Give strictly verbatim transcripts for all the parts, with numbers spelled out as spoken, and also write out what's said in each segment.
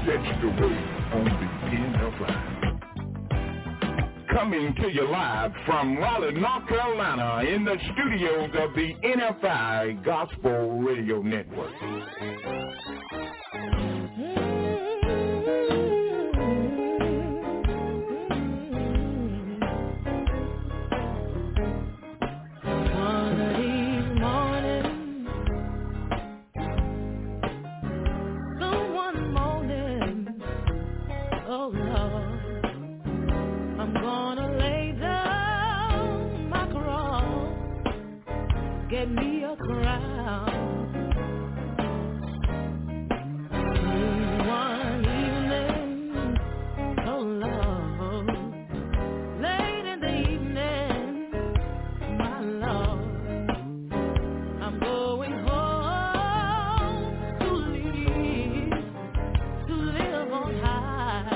That's the way on the N F I. Coming to you live from Raleigh, North Carolina, in the studios of the N F I Gospel Radio Network. Get me a crown. One evening, oh Lord, late in the evening, my Lord, I'm going home to live, to live on high.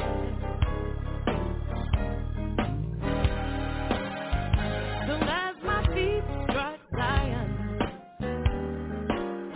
Soon as my feet strike Zion,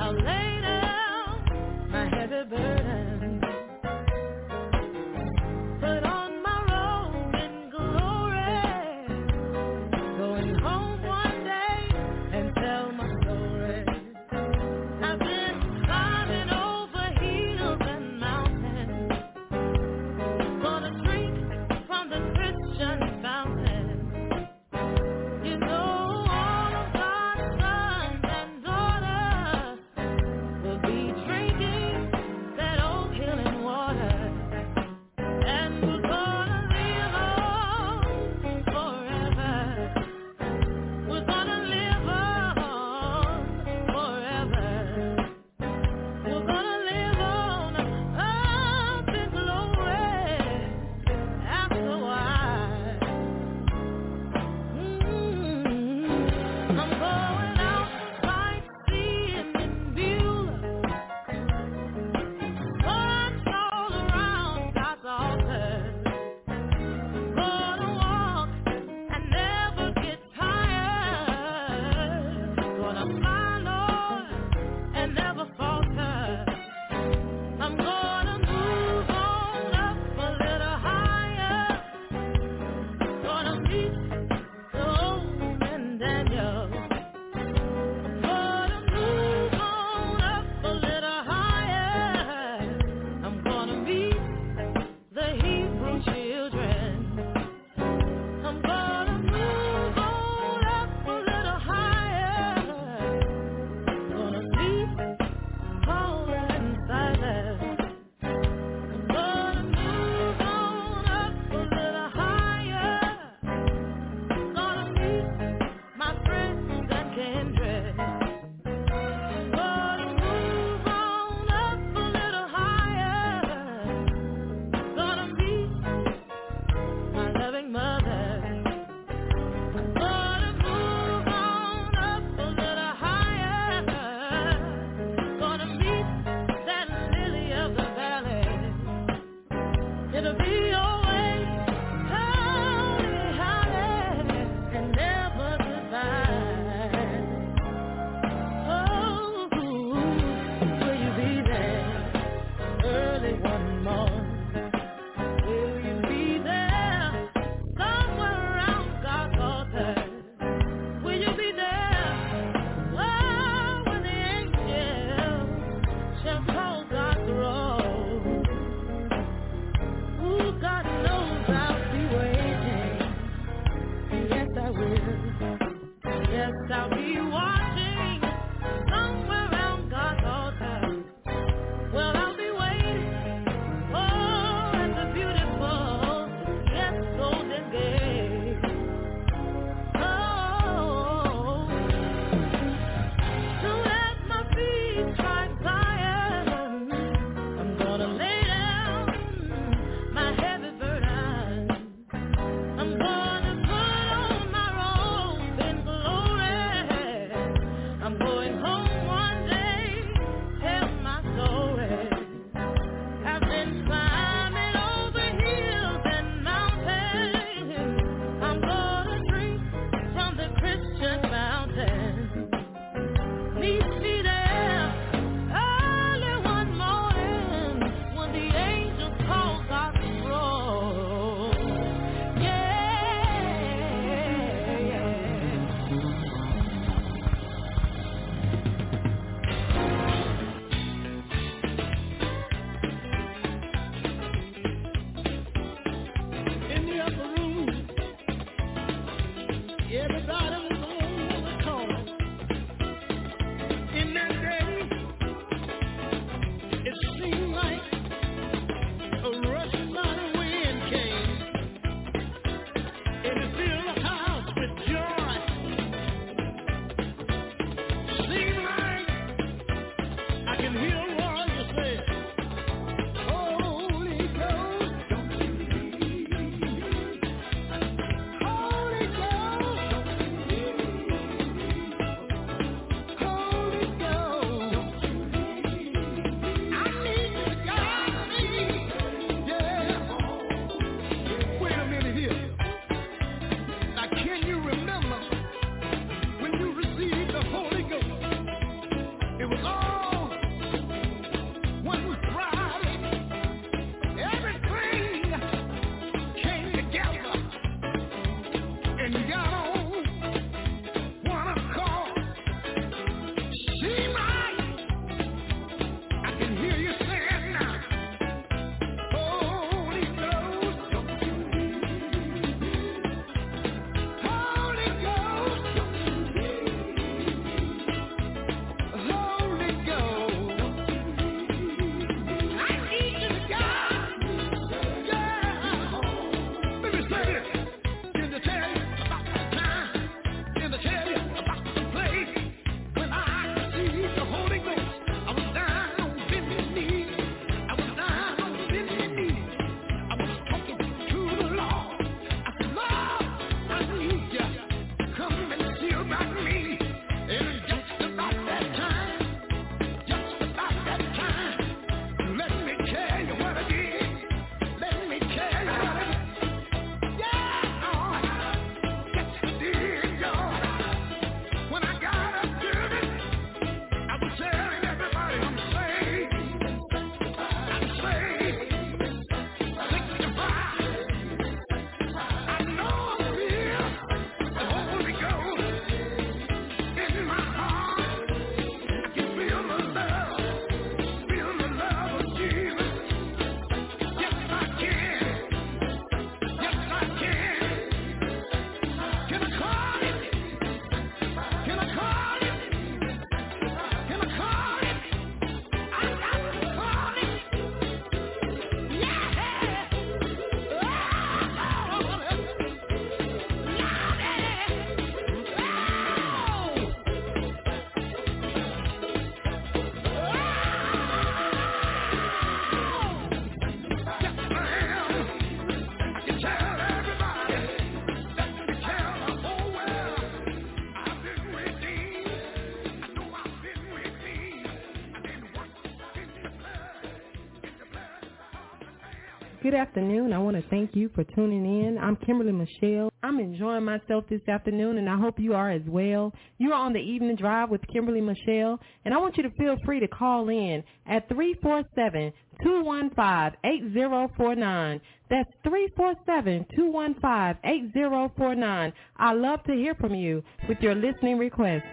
Good afternoon. I want to thank you for tuning in. I'm Kimberly Michelle. I'm enjoying myself this afternoon, and I hope you are as well. You are on the Evening Drive with Kimberly Michelle, and I want you to feel free to call in at three four seven, two one five, eight zero four nine. That's three four seven, two one five, eight zero four nine. I love to hear from you with your listening requests.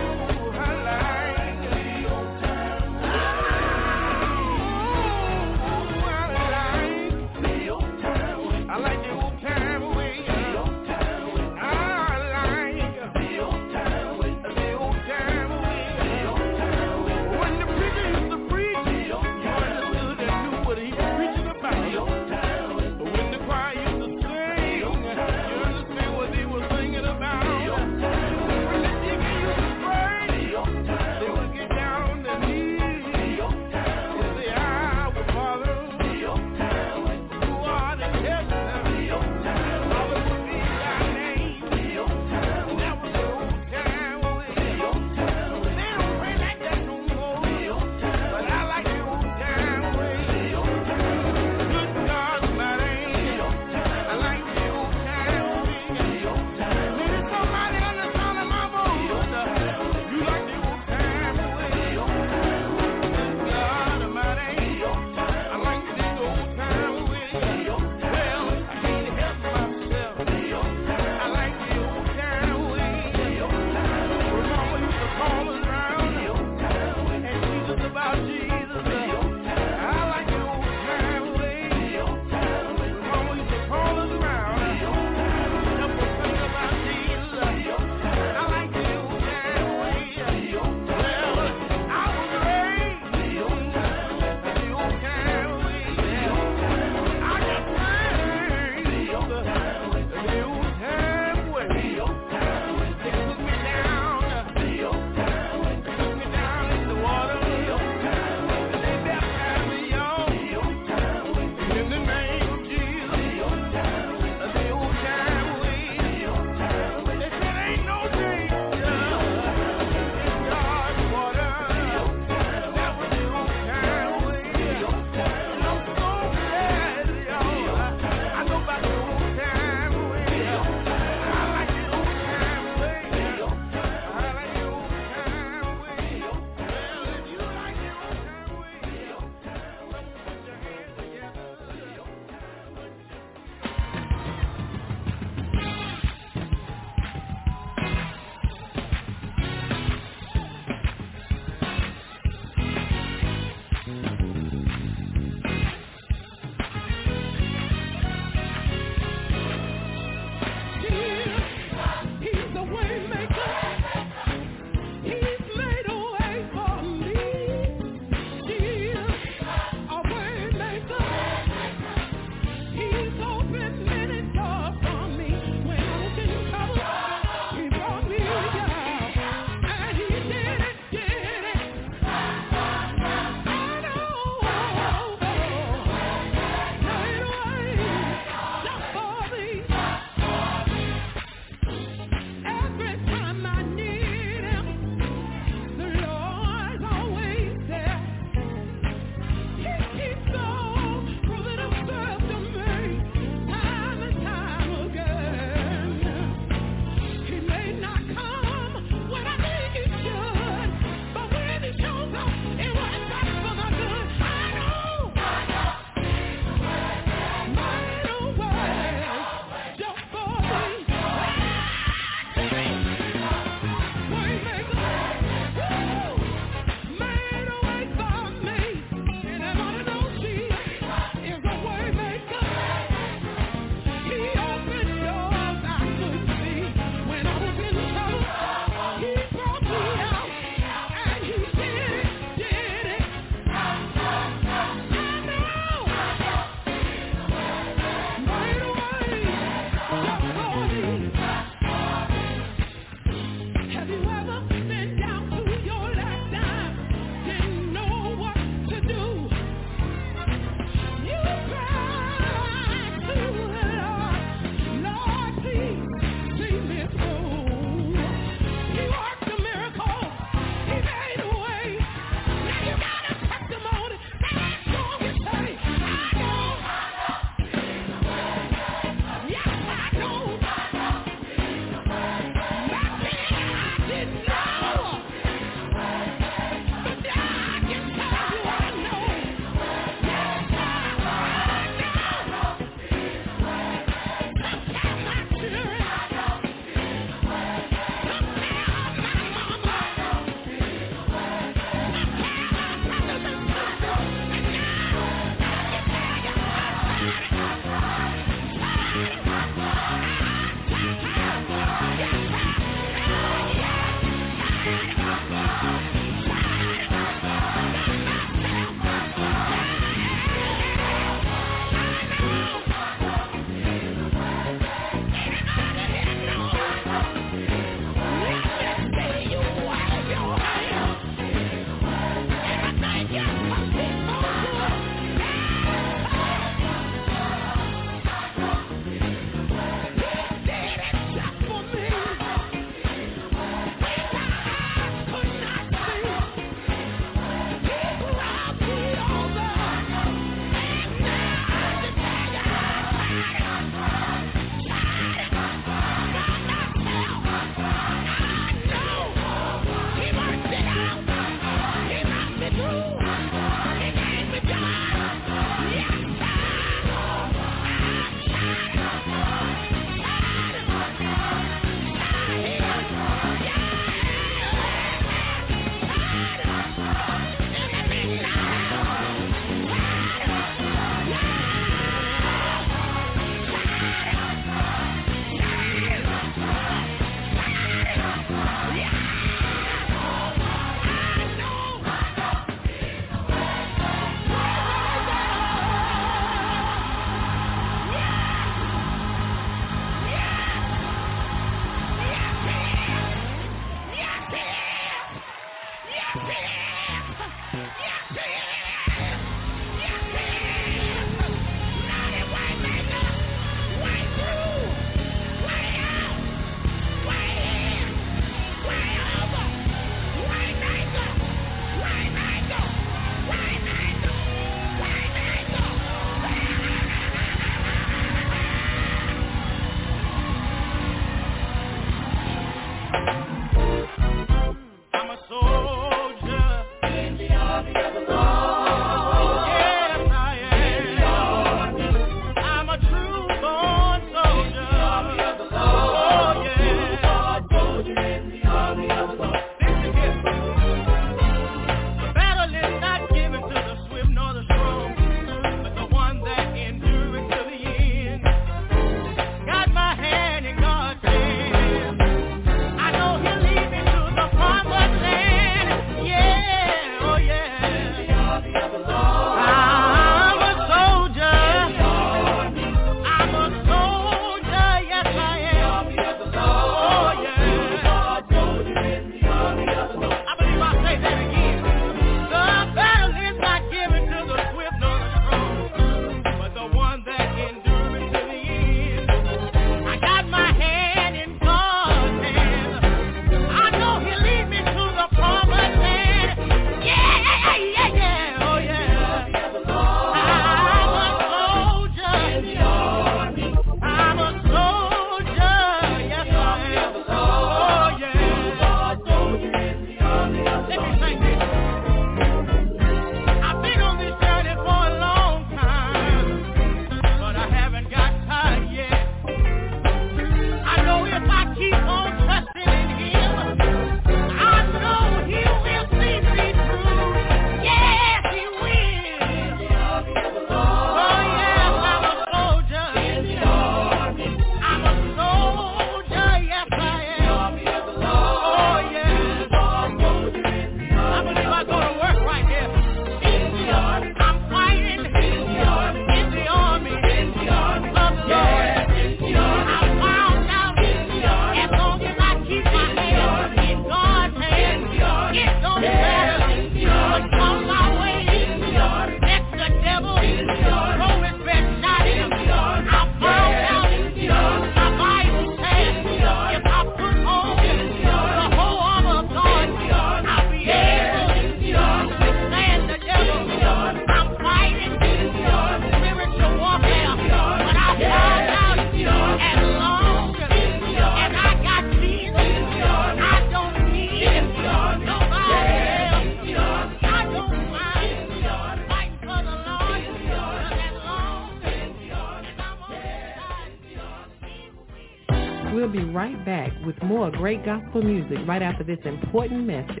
We'll be right back with more great gospel music right after this important message.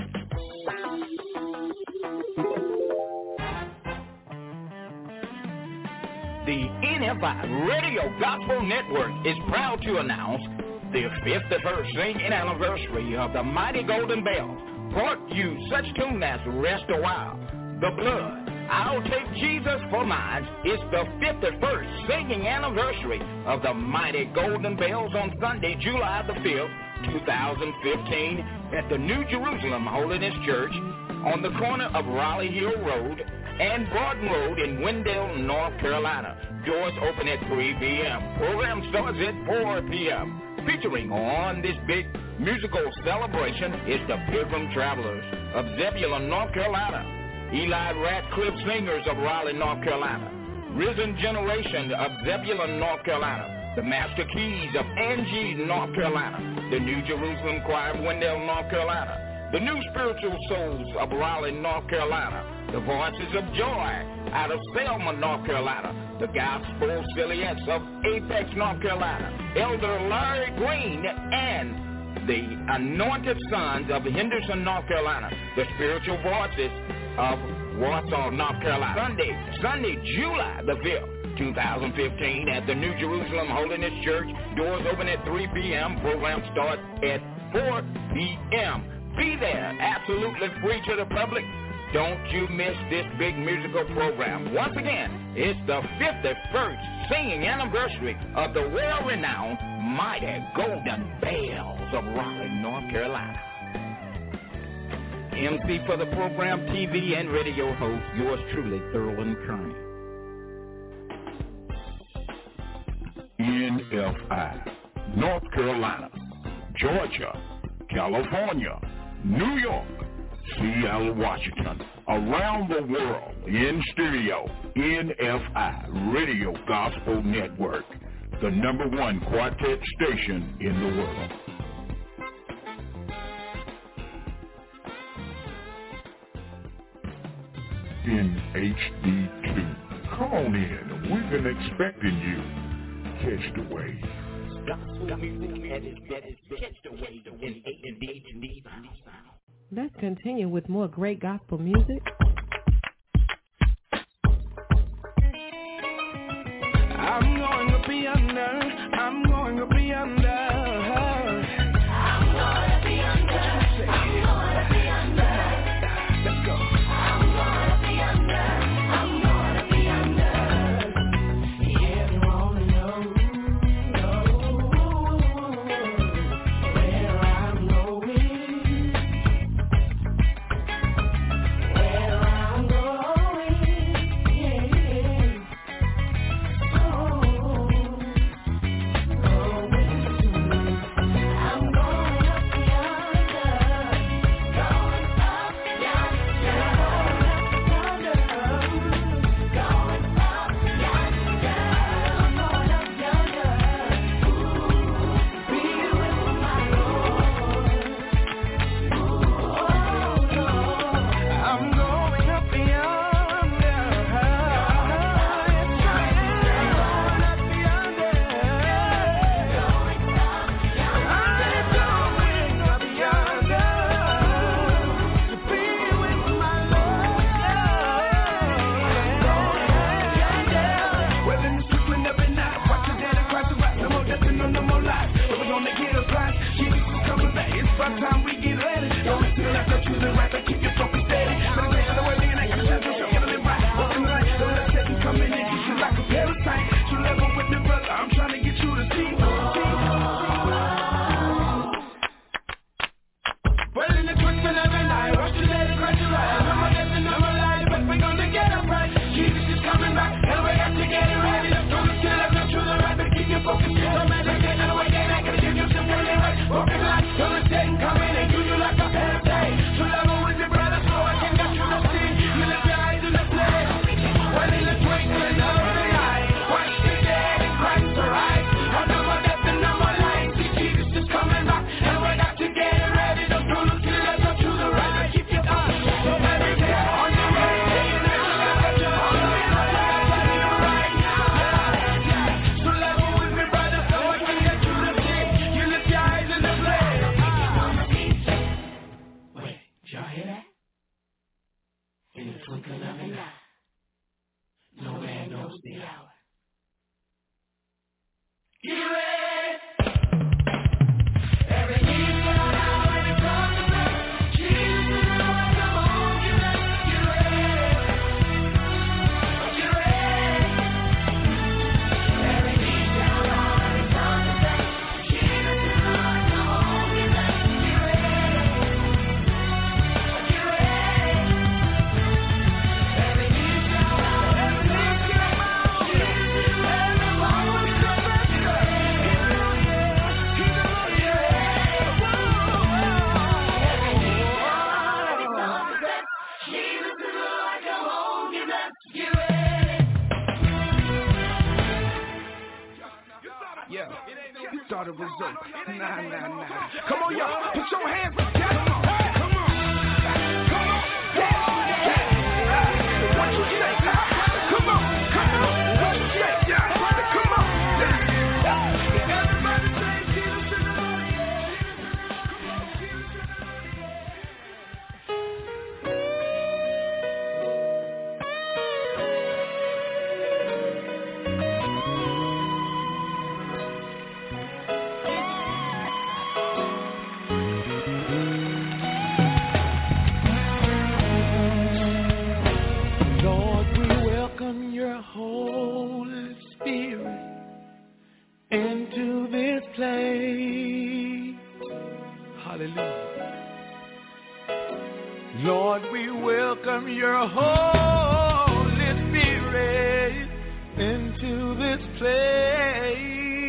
The N F I Radio Gospel Network is proud to announce the fifty-first singing anniversary of the Mighty Golden Bells. Brought you such tunes as Rest a While, The Blood, I'll Take Jesus for Mine. Is the fifty-first singing anniversary of the Mighty Golden Bells on Sunday, July the fifth, two thousand fifteen, at the New Jerusalem Holiness Church on the corner of Raleigh Hill Road and Borden Road in Wendell, North Carolina. Doors open at three p.m. Program starts at four p.m. Featuring on this big musical celebration is the Pilgrim Travelers of Zebulon, North Carolina, Eli Ratcliffe Singers of Raleigh, North Carolina, Risen Generation of Zebulon, North Carolina, the Master Keys of Angie, North Carolina, the New Jerusalem Choir of Wendell, North Carolina, the New Spiritual Souls of Raleigh, North Carolina, the Voices of Joy out of Selma, North Carolina, the Gospel Silhouettes of Apex, North Carolina, Elder Larry Green, and the Anointed Sons of Henderson, North Carolina, the Spiritual Voices of Warsaw, North Carolina. Sunday, Sunday, July the fifth, two thousand fifteen, at the New Jerusalem Holiness Church. Doors open at three p.m. Program starts at four p.m. Be there, absolutely free to the public. Don't you miss this big musical program. Once again, it's the fifty-first singing anniversary of the world-renowned Mighty Golden Bells of Raleigh, North Carolina. M C for the program, T V and radio host, yours truly, Thurland Kearney. N F I, North Carolina, Georgia, California, New York, Seattle, Washington, around the world, in studio, N F I Radio Gospel Network, the number one quartet station in the world. In H D two. Come on in. We've been expecting you. Catch the wave. Gospel music at its best. Catch the wave in H D two. Let's continue with more great gospel music. I'm going up yonder. I'm going up yonder. I'm going up yonder. I'm going up yonder. Let's go. I'm going up yonder. I'm going up yonder. Yeah, you wanna know, know where I'm going, where I'm going, yeah. Time we get ready. Don't listen to that, choose it right, but keep your focus steady. But the way of the world, and I can sense it, so get it right. Walking the light, don't let Satan come in and get you like a parasite. So level with me, brother, I'm trying to get you to see. Well, in the twinkling of an eye, watch the lady crash your eyes. No more death and no more life, but we're gonna get it right. Jesus is coming back, and we got to get it ready. Don't listen to that, choose it right, but keep your focus. Don't let that get in the way, then I gotta give you some really right. Walking the light, don't let Satan come in and do you like a parasite. So level with your brother, so I can get you to see. You lift your eyes in the flame. Well, in the twinkling of an eye, watch the dead and Christ arise. No more death and no more life. See, Jesus is coming back, and we got to get it ready. Don't go look to the left or to the right, but keep your eyes every day on the way. So level with me, brother, so I can get you to see. You lift your eyes in the flame. Wait, did y'all hear that? In the twinkling of an eye, no man knows the hour. You ready? Every knee shall bow and the tongue confess. Jesus is Lord, come on, get ready, get ready. Get ready. Every knee shall bow and the tongue confess. Jesus is Lord, come on, get ready, get ready. Get ready. Every knee shall bow, every knee shall bow. Jesus is Lord, everyone will confess. Get ready. Yeah, you thought it was over. Nah, nah, nah. Come on, y'all. Put your hands up. Yeah, come on. Come on. Come on. Yeah, yeah. What you say? Come on. Come on. What you say? Yeah. Come on. Everybody say Jesus is the Lord. Come on. Jesus is the Lord, we welcome your Holy Spirit into this place. Hallelujah. Lord, we welcome your Holy Spirit into this place.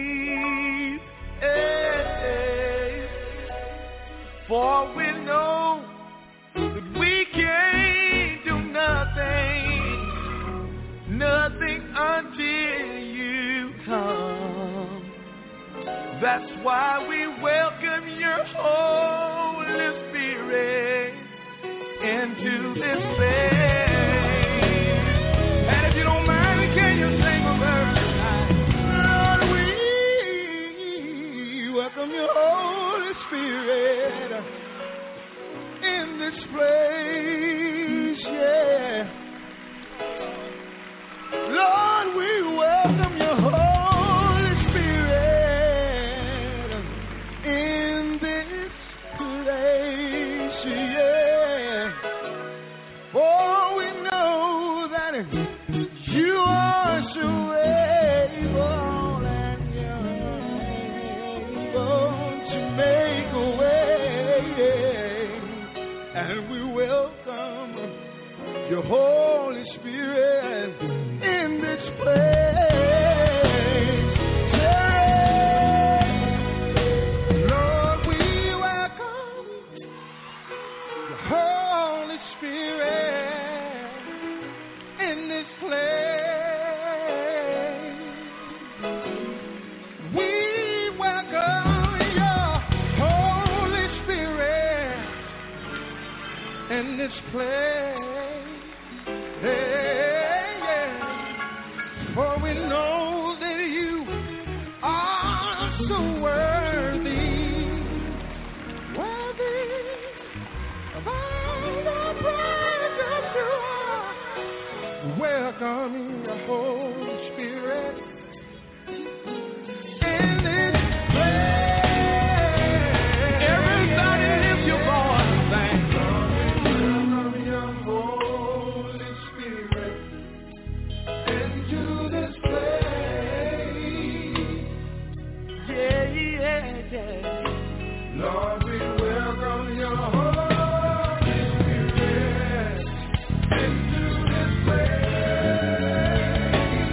Hey, for we know that we can't do nothing, nothing until you come. That's why we welcome your Holy Spirit into this place. And if you don't mind, can you sing a verse tonight? Lord, we welcome your Holy Spirit your Holy Spirit in this place. Yeah. Lord, we welcome your Holy Spirit in this place. We welcome your Holy Spirit in this place. Hey, yeah. For we know that you are so worthy, worthy of all the praise that you are. Welcome your Holy Spirit in this place. Everybody lift your voice and sing. Welcome your Holy Spirit into this place. Yeah, yeah, yeah. Lord, we welcome your Holy Spirit into this place.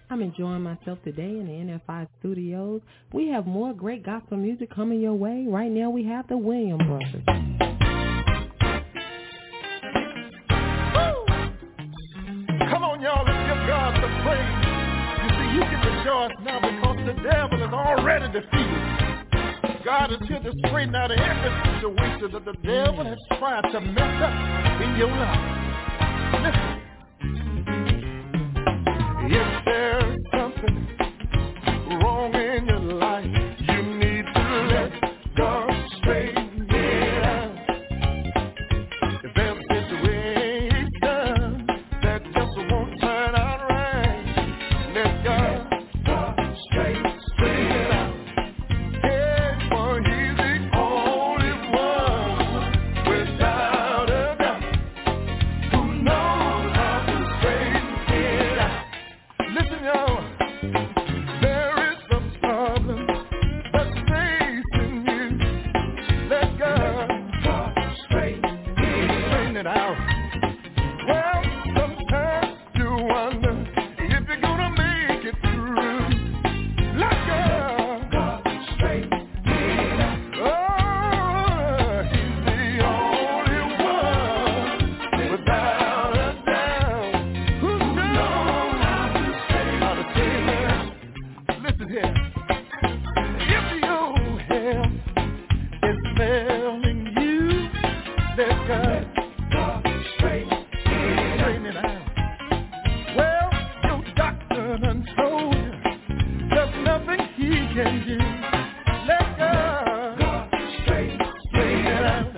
I'm enjoying myself today in the N F I studios. We have more great gospel music coming your way. Right now we have the Williams Brothers. Come on, y'all, let's give God some praise. You see, you can rejoice now because the devil is already defeated. God is here to straighten out every situation that the devil has tried to mess up in your life. Listen. If there's something wrong in your life, you need to let God straighten it out. If there's a situation that just won't turn out right, let God, God straighten, straighten it out. Yeah, for He's the only one, without a doubt, who knows how to straighten it out. Listen, y'all, there is some problem that's facing you. Let God, God straighten it out. Well, sometimes you wonder if you're gonna make it through. Let God, God straighten it out. Oh, He's the only one, without a doubt, who knows how to straighten it out. Listen here. If your health is failing you, let God, God straighten it out. Well, your doctor done told you there's nothing he can do. Let God, God straighten it out.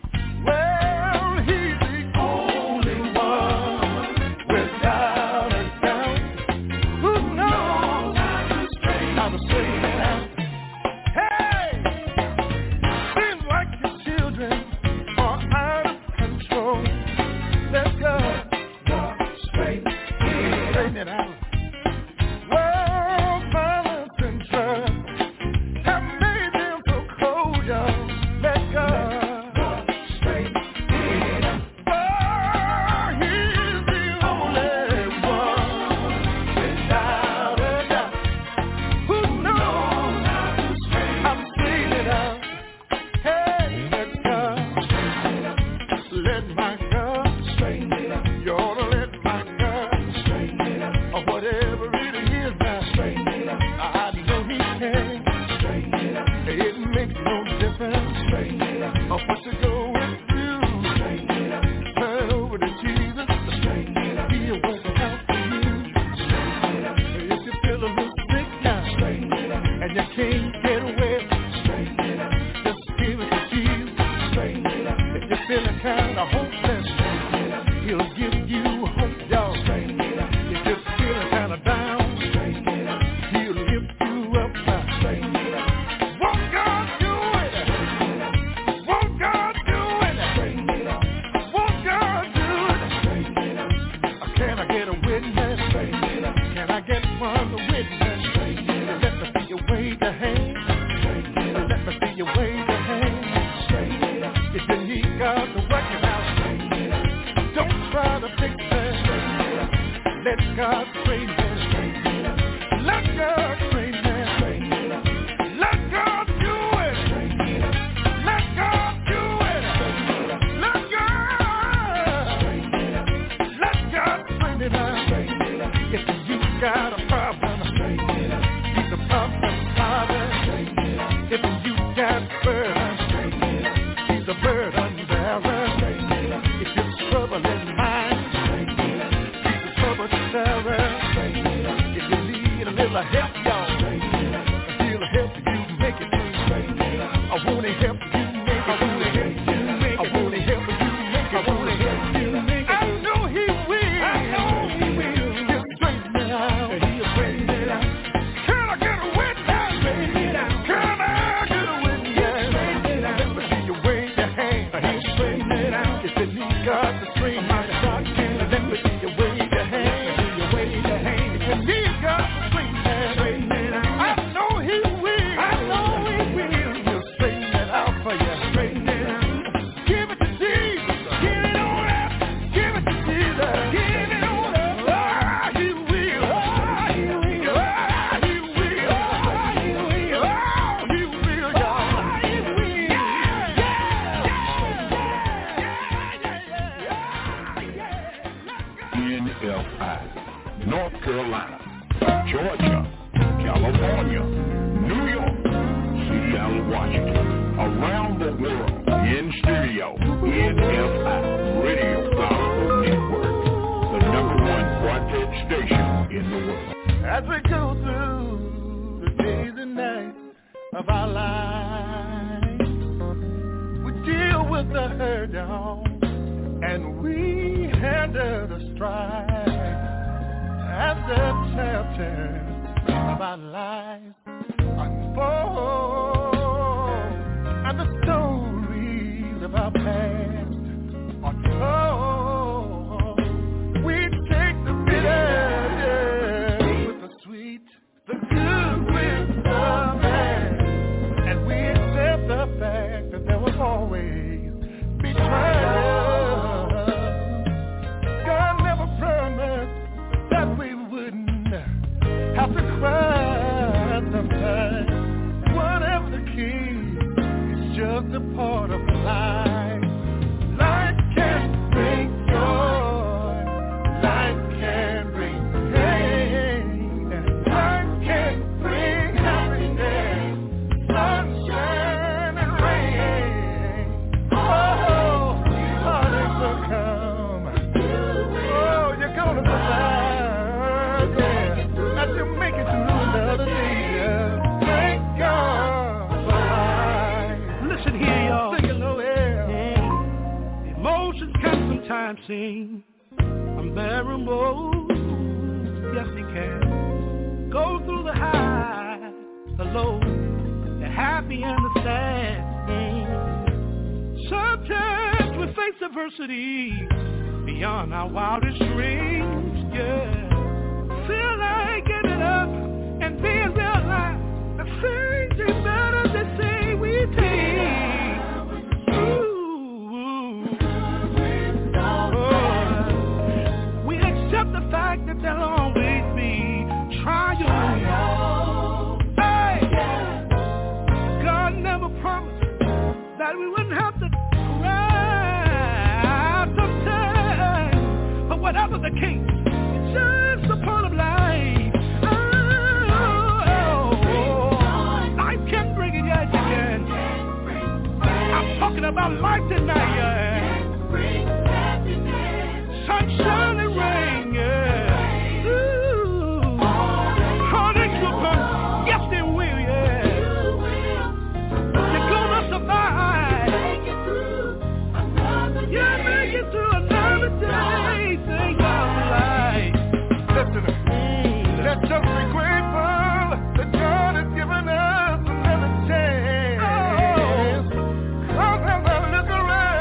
Well, He's the only one, without a doubt, who knows how to straighten it out. Hey, seems like your children are out of control. Let God, God straighten it out. Well, violence and drugs have made them so cold, y'all. Let God, God straighten it out. Oh, He's the only one, without a doubt, who knows how to straighten it out. Hey, let God, let my God straighten it out. You ought to let my God straighten it out. Or whatever it is now, straighten it out. I know He can straighten it out. It makes no difference, straighten it out. Or what you're going through, straighten it out. Turn over to Jesus, straighten it out. He'll work it out for you, straighten it out. If you feel a little sick now, straighten it out. And you can't get away, straighten it out. Just give it to Jesus, straighten it out. If you're feeling kind of hopeless, straighten it out. He'll give you hope, y'all, straighten it out. If you're feeling kind of down, straighten it out. He'll lift you up now, straighten it out. Won't God do it? Straighten it out. Won't God do it? Straighten it out. Won't God do it? Straighten it out. Can I get a witness? Straighten it out. Can I get one witness? Straighten it out. Let me see you wave your hand. Straighten it out. Let me see you wave your hand. Straighten it out. If you need God to work it out, straighten it out. Don't try to fix it. Straighten it out. Let God straighten it. Straighten it out. Let God straighten it. Straighten it out. Let God do it. Straighten it out. Let God do it. Straighten it out. Let God straighten it out. Let God straighten it out. Straighten it out. If you got a problem, straighten it out. He's a problem solver. Straighten it out. If you got burden, straighten it out. He's a burden bearer. Straighten it out. If you're troubling mind, straighten it out. He's a trouble bearer. Washington, around the world, in studio, N F I Radio Gospel Network, the number one quartet station in the world. As we go through the days and nights of our lives, we deal with the hurt, y'all, and we handle the strife. As the chapters of our lives unfold, and the stories of our past are told, we take the bitter with the sweet, the good with the bad, and we accept the fact that there was always betrayal. God never promised that we wouldn't have to cry sometimes. Whatever the case, it's just a part of life. Life can bring joy, life can bring pain, life can bring happiness, sunshine and rain. Oh, heartaches will come. Oh, you're gonna survive, yeah, as you make it through another day. Yeah. Thank God for life. Listen here, y'all. Sing it low, yeah. Emotions can sometimes seem unbearable. Yes, they can. Go through the high, the low, the happy and the sad. Sometimes we face adversity beyond our wildest dreams, yeah. Feel like giving up and being realized that things ain't better than say we take. Ooh, oh. We accept the fact that there'll always be trials. Hey, God never promised that we wouldn't have to cry sometimes, but whatever the case, it's just a part of life. Oh, life can bring it, yes, it can. I'm talking about life tonight, yeah. Sunshine and rain, yeah. Ooh, heartaches will come, yes they will, yeah. You're gonna survive. Yeah, make it through another day. Thank God for life. Listen, let's just be grateful that God has given us another chance. Oh, 'cause as I look around,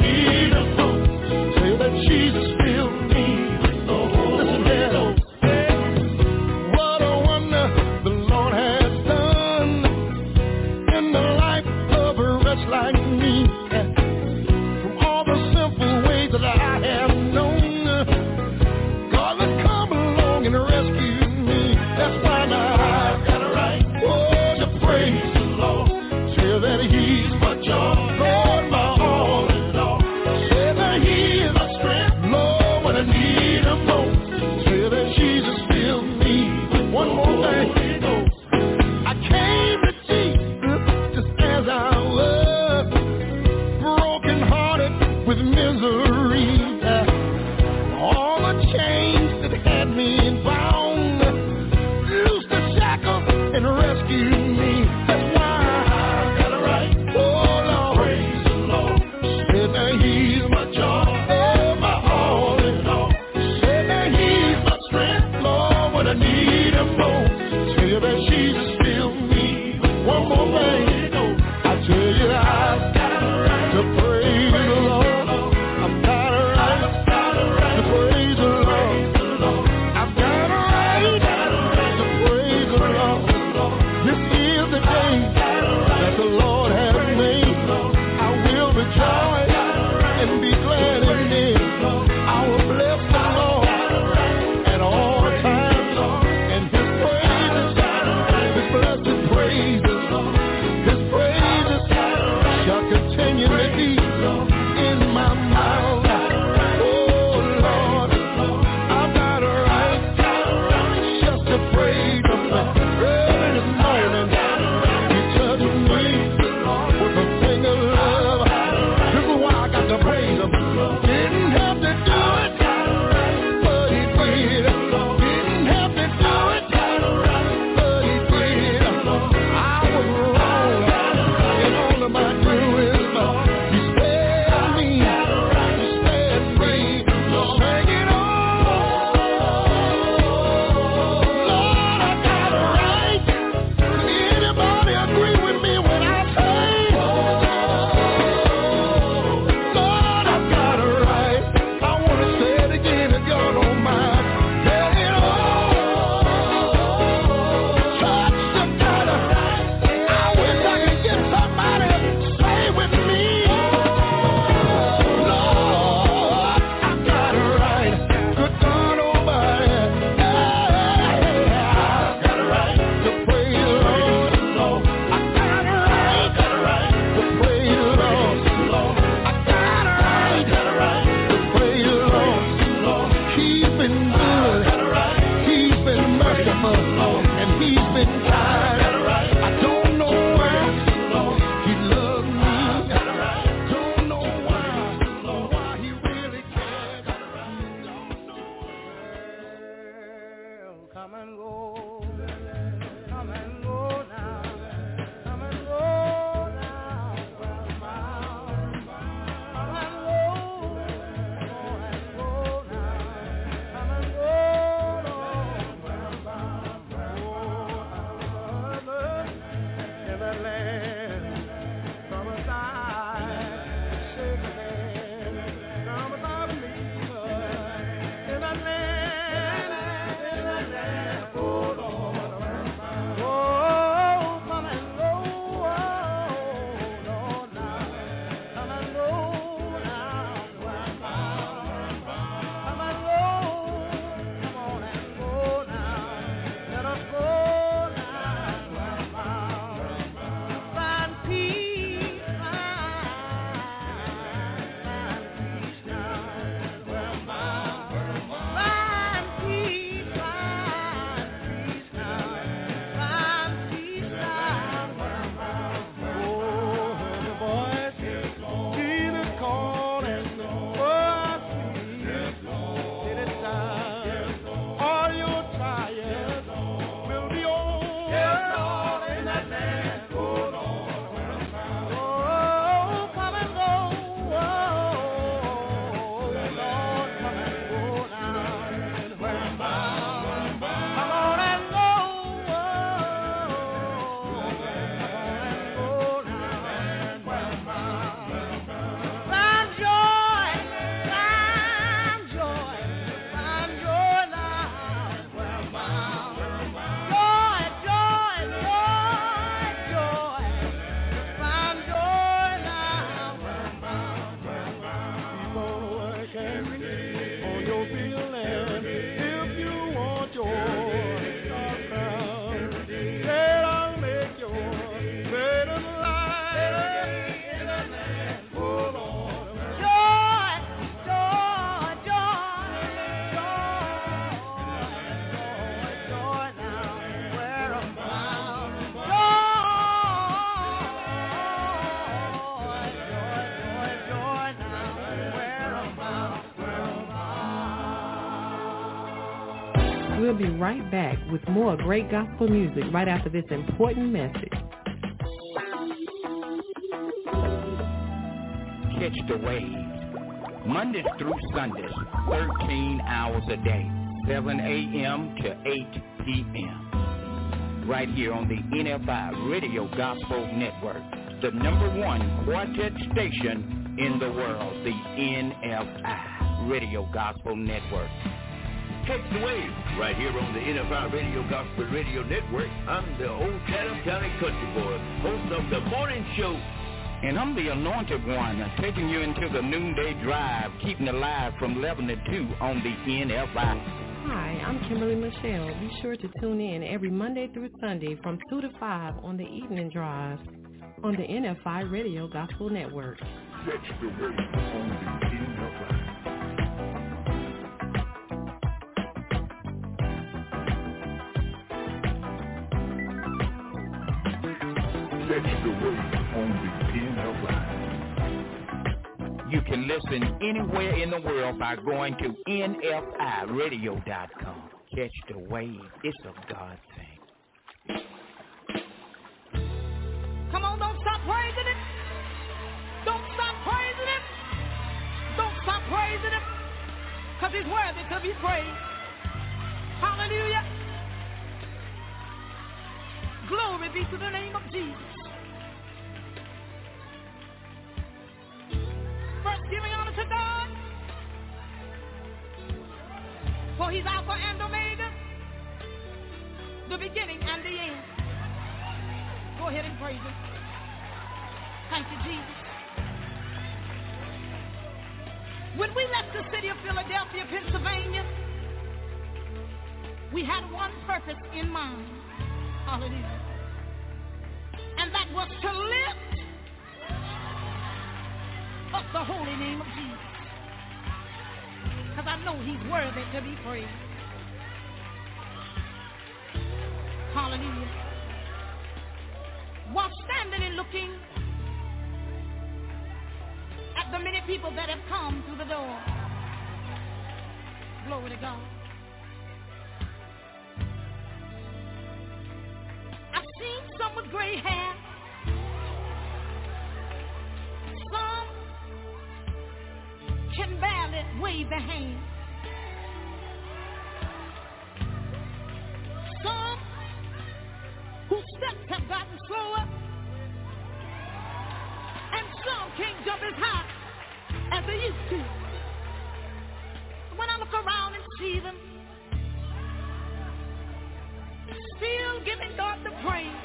need him most. Say that Jesus filled me with the Holy Ghost. What a wonder the Lord has done in the life of a wretch like me. From all the simple ways that I have known, God has come along and rescued me. That's why now I've got a right, oh, to praise the Lord. Say that He's my joy, Lord, my all in all. Say that He is my strength, Lord, when I need Him most. Say that Jesus filled me with one more thing. I came to Jesus just as I was, broken hearted with misery. All the chains that had me bound, loosed the shackles and rescued me. That's why I got a right, oh Lord, praise the Lord. Said that He's my joy, oh my all in all. Said that He's my strength, Lord, when I need Him most. Said that Jesus filled me with one more thing. I tell you that I've got a right to praise the Lord. I've got a right to praise the Lord. I've got a right to praise the Lord. This is the day that the Lord has made. I will rejoice and be glad. We'll be right back with more great gospel music right after this important message. Catch the waves. Mondays through Sundays, thirteen hours a day, seven a.m. to eight p.m. Right here on the N F I Radio Gospel Network, the number one quartet station in the world, the N F I Radio Gospel Network. Catch the wave right here on the N F I Radio Gospel Radio Network. I'm the old Chatham County Country Boy, host of the morning show. And I'm the anointed one, uh, taking you into the noonday drive, keeping it live from eleven to two on the N F I. Hi, I'm Kimberly Michelle. Be sure to tune in every Monday through Sunday from two to five on the evening drive on the N F I Radio Gospel Network. Catch the wave on the N F I. Catch the wave on the N F I. You can listen anywhere in the world by going to N F I radio dot com. Catch the wave. It's a God thing. Come on, don't stop praising it. Don't stop praising it. Don't stop praising him, because he's worthy to be praised. Hallelujah. Glory be to the name of Jesus. First, giving honor to God, for he's Alpha and Omega, the beginning and the end. Go ahead and praise him. Thank you, Jesus. When we left the city of Philadelphia, Pennsylvania, we had one purpose in mind. Hallelujah. And that was to lift up the holy name of Jesus. Because I know he's worthy to be praised. Hallelujah. While standing and looking at the many people that have come through the door, glory to God, I've seen some with gray hair, some can barely wave their hand, some whose steps have gotten slower, and some can't jump as high as they used to. When I look around and see them still giving God the praise,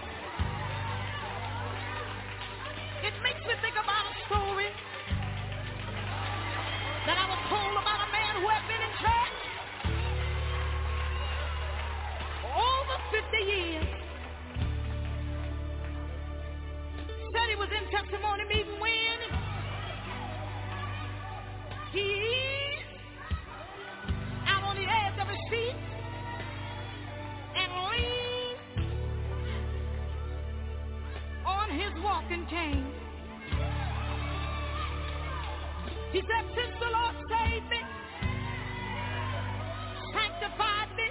it makes me think about a story that I was told about a man who had been in church for over fifty years. Said he was in testimony meeting when he's out on the edge of his seat and leaned on his walking cane. He said, since the Lord saved me, sanctified me,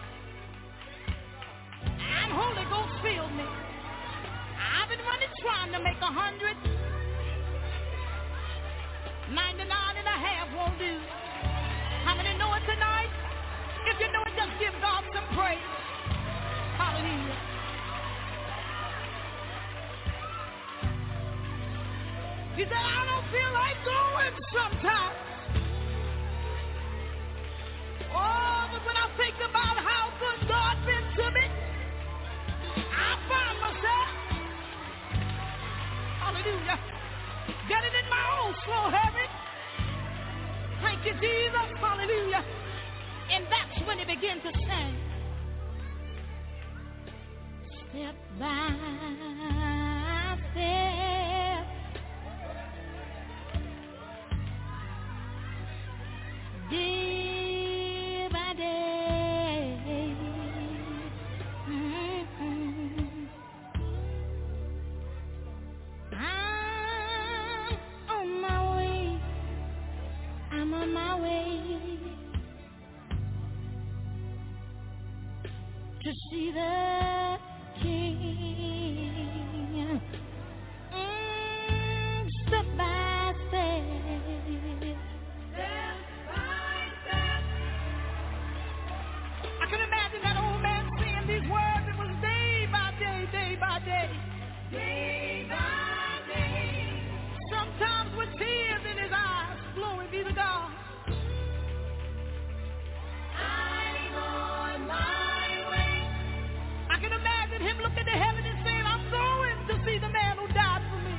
and Holy Ghost filled me, I've been running trying to make a hundred. ninety-nine and a half won't do. How many know it tonight? If you know it, just give God some praise. Hallelujah. He said, I don't feel like going sometimes. Oh, but when I think about how good God's been to me, I find myself, hallelujah, getting in my own slow habit. Thank you, Jesus. Hallelujah. And that's when he began to sing. Step by step, day by day, mm-hmm. I'm on my way, I'm on my way. to see the King. Mm, step by step. Step by step. I can imagine that old man saying these words. It was day by day, day by day. Day by day. Sometimes with tears in his eyes. Glory be to God. I'm on my way. I can imagine him looking to heaven and saying, I'm going to see the man who died for me.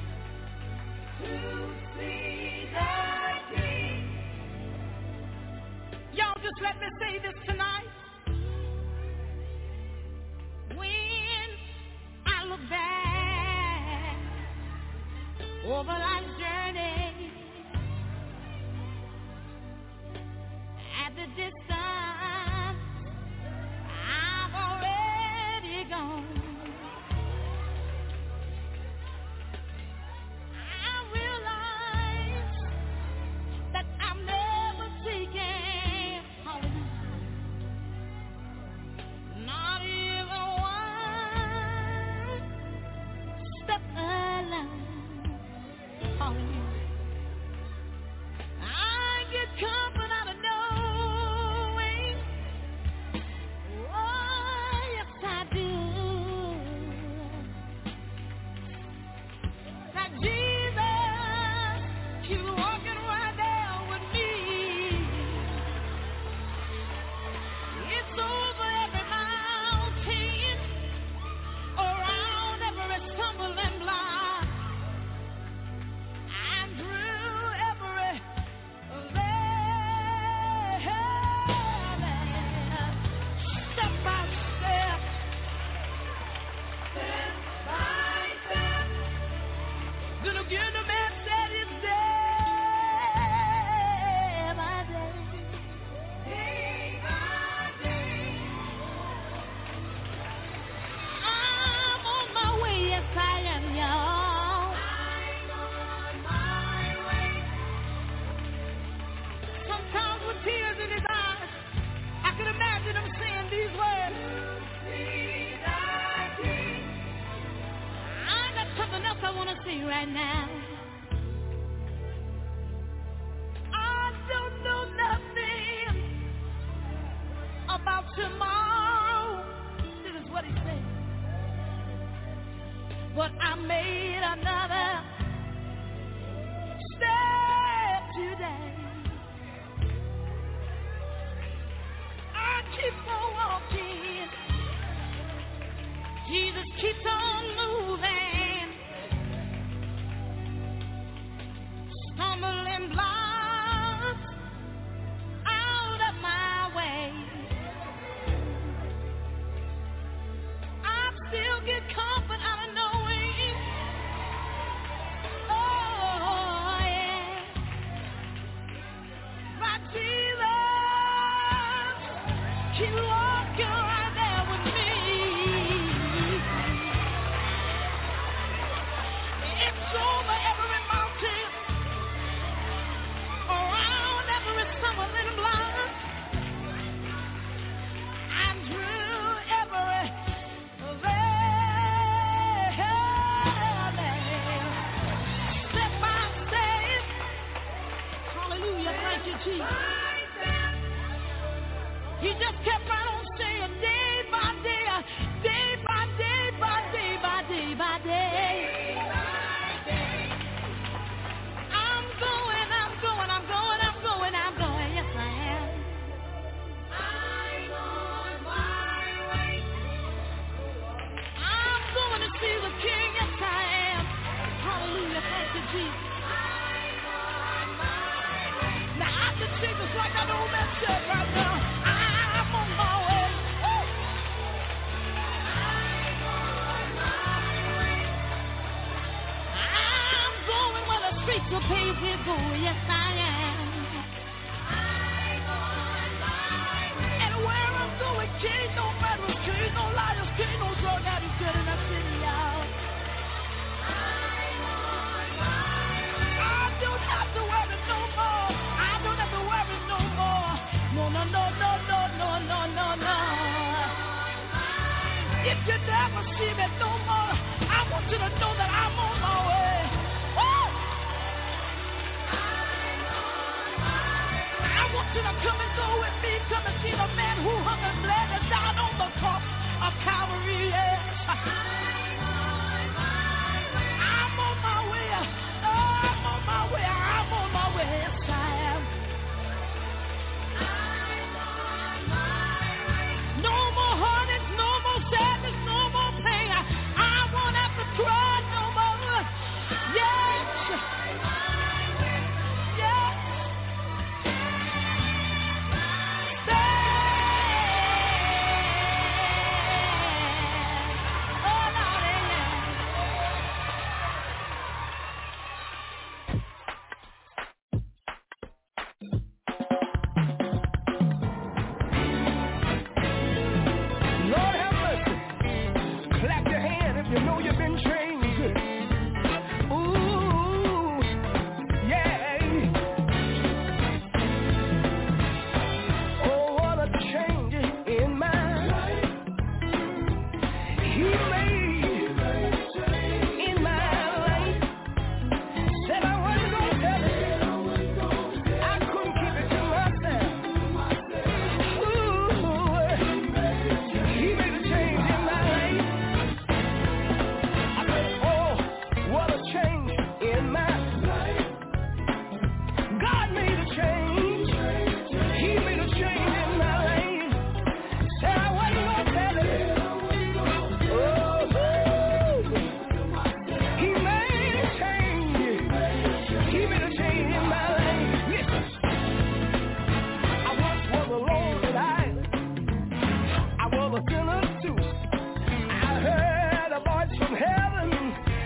To see the King. Y'all just let me say this tonight. When I look back over life's journey, at the distance I've already gone, I realize that I'm never taking home, not even one step alone. Hallelujah. I get comfort out of knowing, oh yes I do, that Jesus keeps walking right there with me. It's over every mountain, around every stumbling block, and through every valley, step by step, step by step. Then again the man said it's day by day, day by day. I'm on my way, yes I am, y'all. I'm on my way. Sometimes with tears in his eyes, I can imagine him saying these words. See the King. I got something else I want to say right now. I don't know nothing about tomorrow. This is what he said. But I made another step today. I keep on walking. Jesus keeps on moving. Stumbling blocks out of my way. I still get comfort out of knowing, oh yeah, my Jesus, keep walking right there with me. It's over every mountain, around every stumbling block, and through every valley, step by step. Hallelujah, thank you, Jesus. He just kept right on saying, day by day, day by day, by day, by day, by day. I'm going, I'm going, I'm going, I'm going, I'm going, yes I am. I'm on my way. I'm going to see the King, yes I am. Hallelujah, thank you, Jesus. I'm on my way. Now I can sing this like an old man said right now. I'm on my way. Woo! never see me no more. I want you to know that I'm on my way. Woo! I want you to come and go with me. Come and see the man who hung and bled and died on the cross of Calvary. Yes. I'm on my way. Oh, I'm on my way. I'm on my way. Yes, I am. No more heartache, no more sadness, no more pain. I, I won't have to cry no more. Yes. Yes.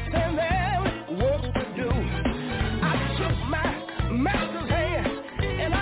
Master's hand, and I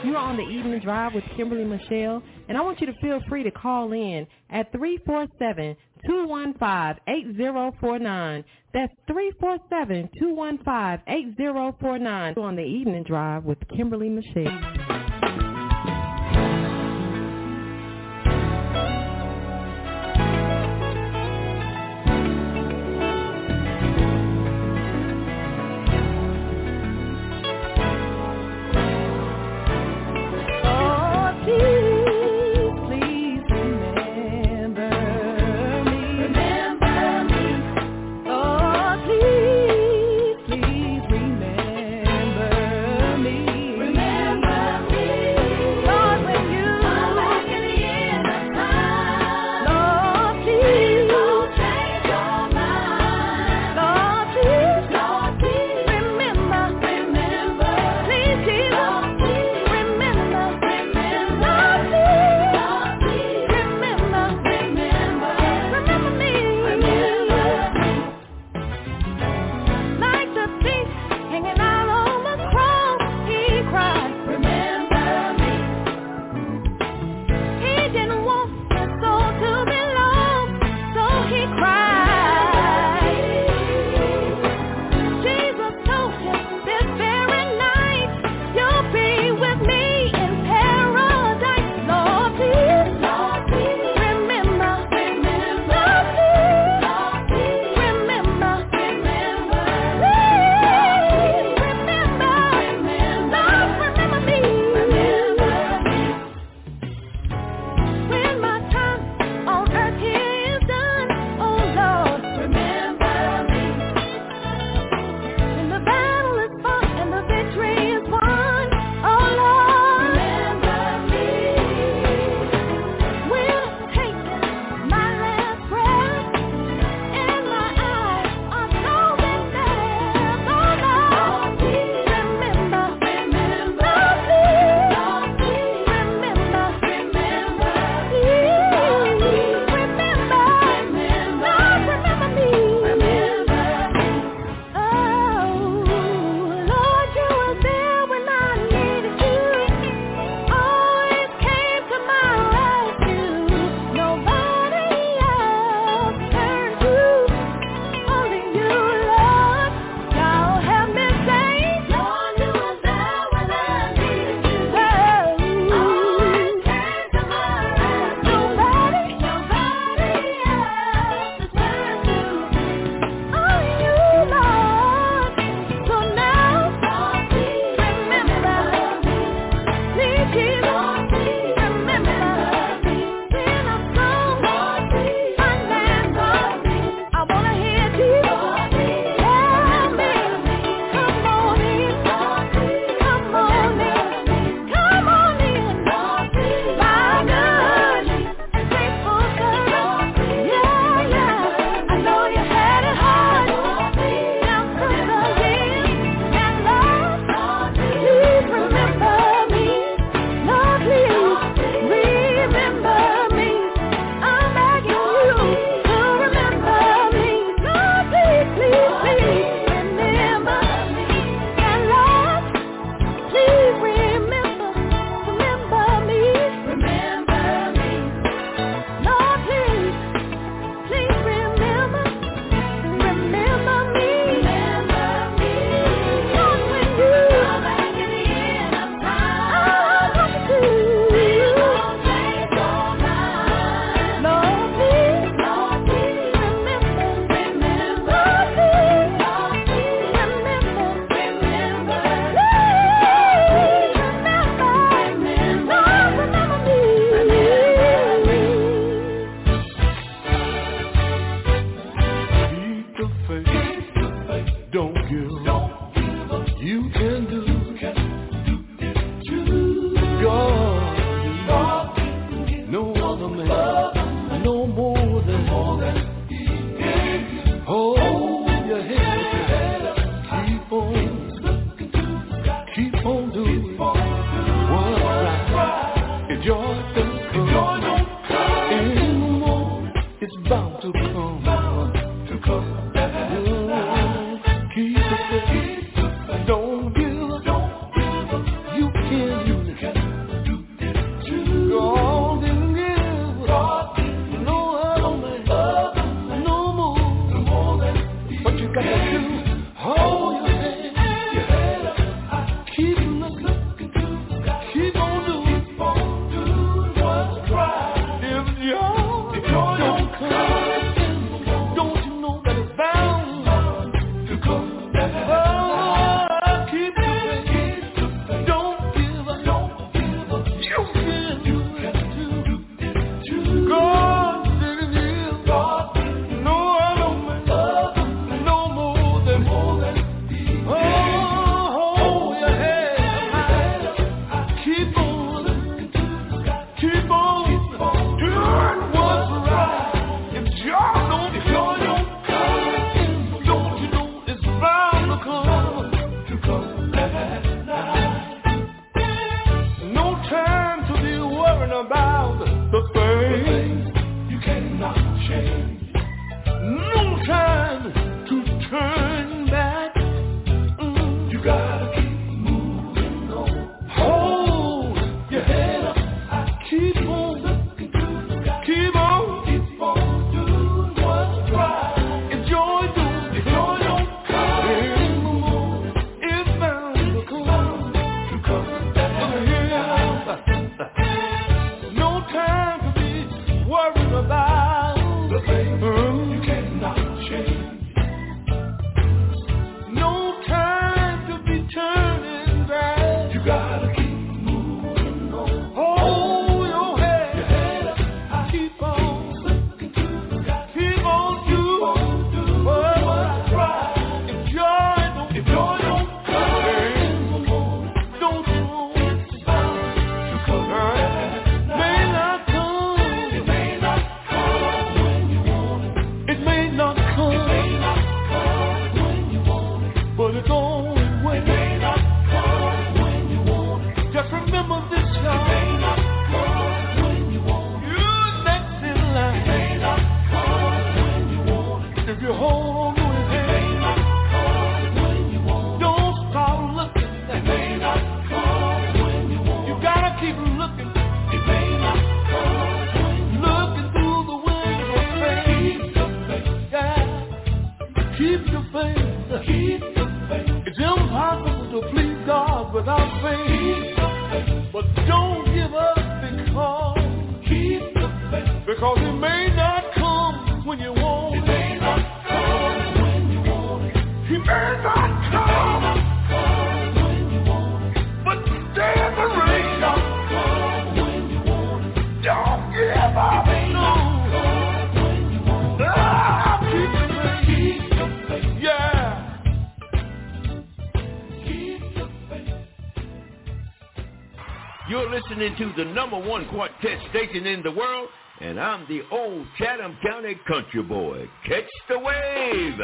You are on the Evening Drive with Kimberly Michelle, and I want you to feel free to call in at three four seven, two one five, eight zero four nine. That's three four seven, two one five, eight zero four nine. You're on the Evening Drive with Kimberly Michelle. Don't give up. You can do it. without faith. But don't give up because keep the faith. Because it may not come when you want it. It may not come when you want it. He may not come when you want it. But stay in the rain. Come when you want it. Don't give up. No. Ah, keep the faith. Keep the faith. Yeah. Keep the faith. You're listening to the number one quartet station in the world, and I'm the old Chatham County country boy. Catch the wave.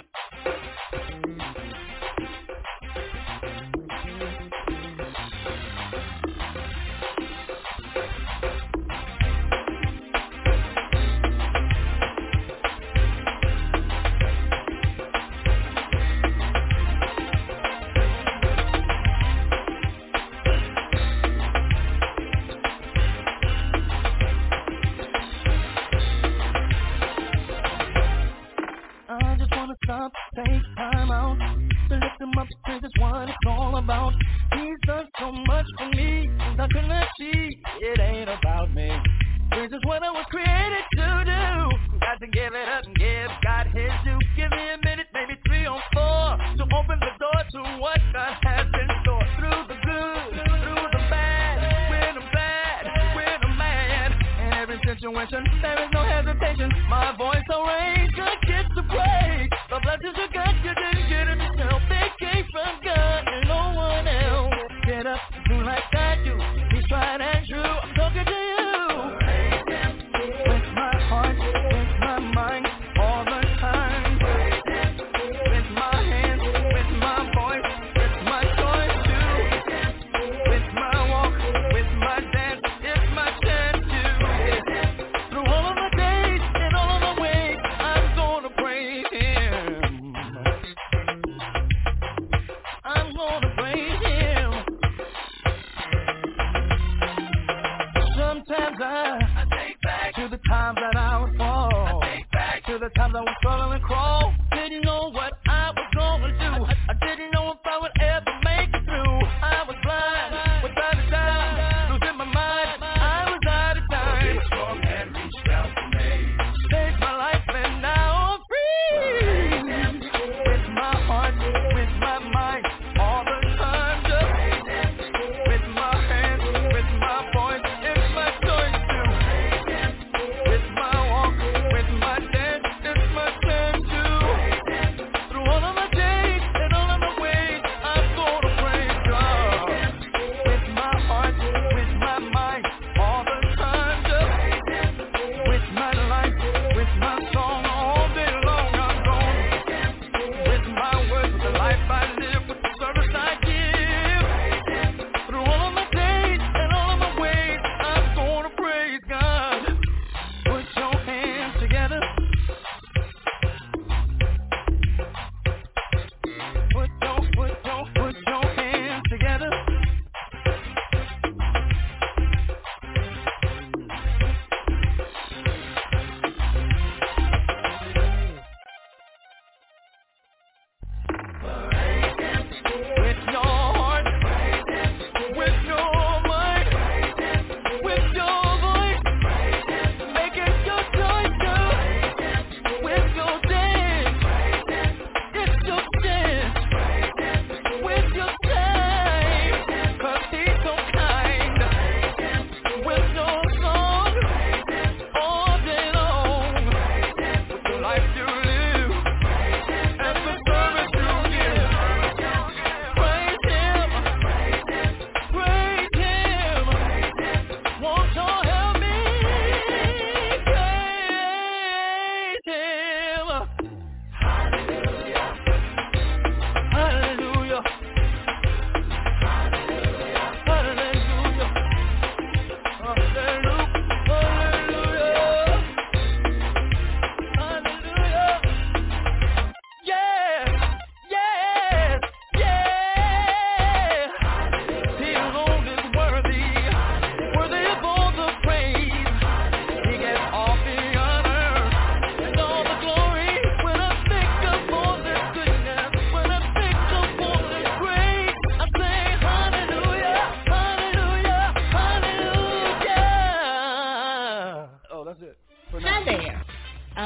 Take time out to lift him up, this is what it's all about. He's done so much for me, I cannot see it ain't about me. This is what I was created to do. Got to give it up and give God his due. Give me a minute, maybe three or four, to open the door to what God has in store. Through the good, through the bad, when I'm bad, when I'm mad. In every situation, there is no hesitation. My voice will raise, God gets to praise. The blessings you got, you didn't get it yourself. They came from God and no one else. Get up, do like I do. He's tried and true. I'm talking to you. With my heart, with my mind, all the time. With my hands, with my voice, with my choice too. With my walk, with my dance, it's my chance to. Through all of my days and all of my ways, I'm gonna praise Him. I'm gonna praise Him. Sometimes I, I think back to the times that I would fall. I think back to the times I would struggle and crawl. Didn't know what I was gonna do. I, I didn't know if I would ever make it through. I was blind, without a doubt, losing my mind. I was out of time. This storm had reached out to me, saved my life, and now I'm free. With my heart, with my mind, all the time, just with my hands, with my voice, it's my choice to. With my walk, with my dance, it's my time to.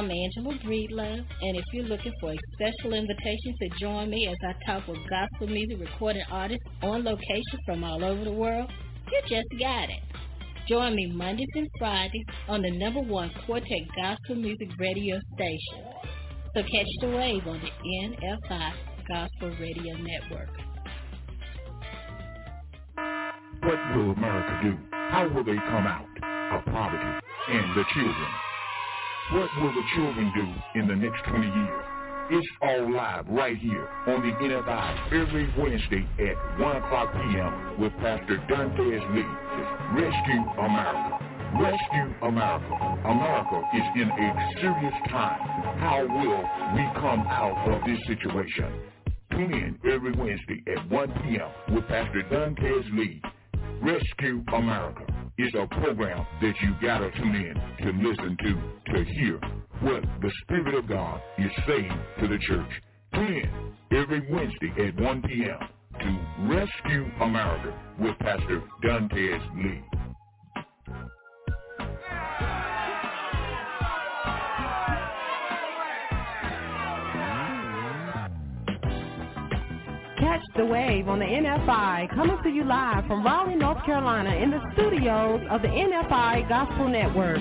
I'm Angela Breedlove, and if you're looking for a special invitation to join me as I talk with gospel music recording artists on location from all over the world, you just got it. Join me Mondays and Fridays on the number one Quartet Gospel Music Radio station. So catch the wave on the N F I Gospel Radio Network. What will America do? How will they come out of poverty? And the children? What will the children do in the next twenty years? It's all live right here on the N F I every Wednesday at one o'clock p.m. with Pastor Dantes Lee. Rescue America. Rescue America. America is in a serious time. How will we come out of this situation? Tune in every Wednesday at one p.m. with Pastor Dantes Lee. Rescue America is a program that you gotta tune in to listen to, to hear what the Spirit of God is saying to the church. Tune in every Wednesday at one p.m. to Rescue America with Pastor Dantes Lee. Catch the wave on the N F I, coming to you live from Raleigh, North Carolina, in the studios of the N F I Gospel Network.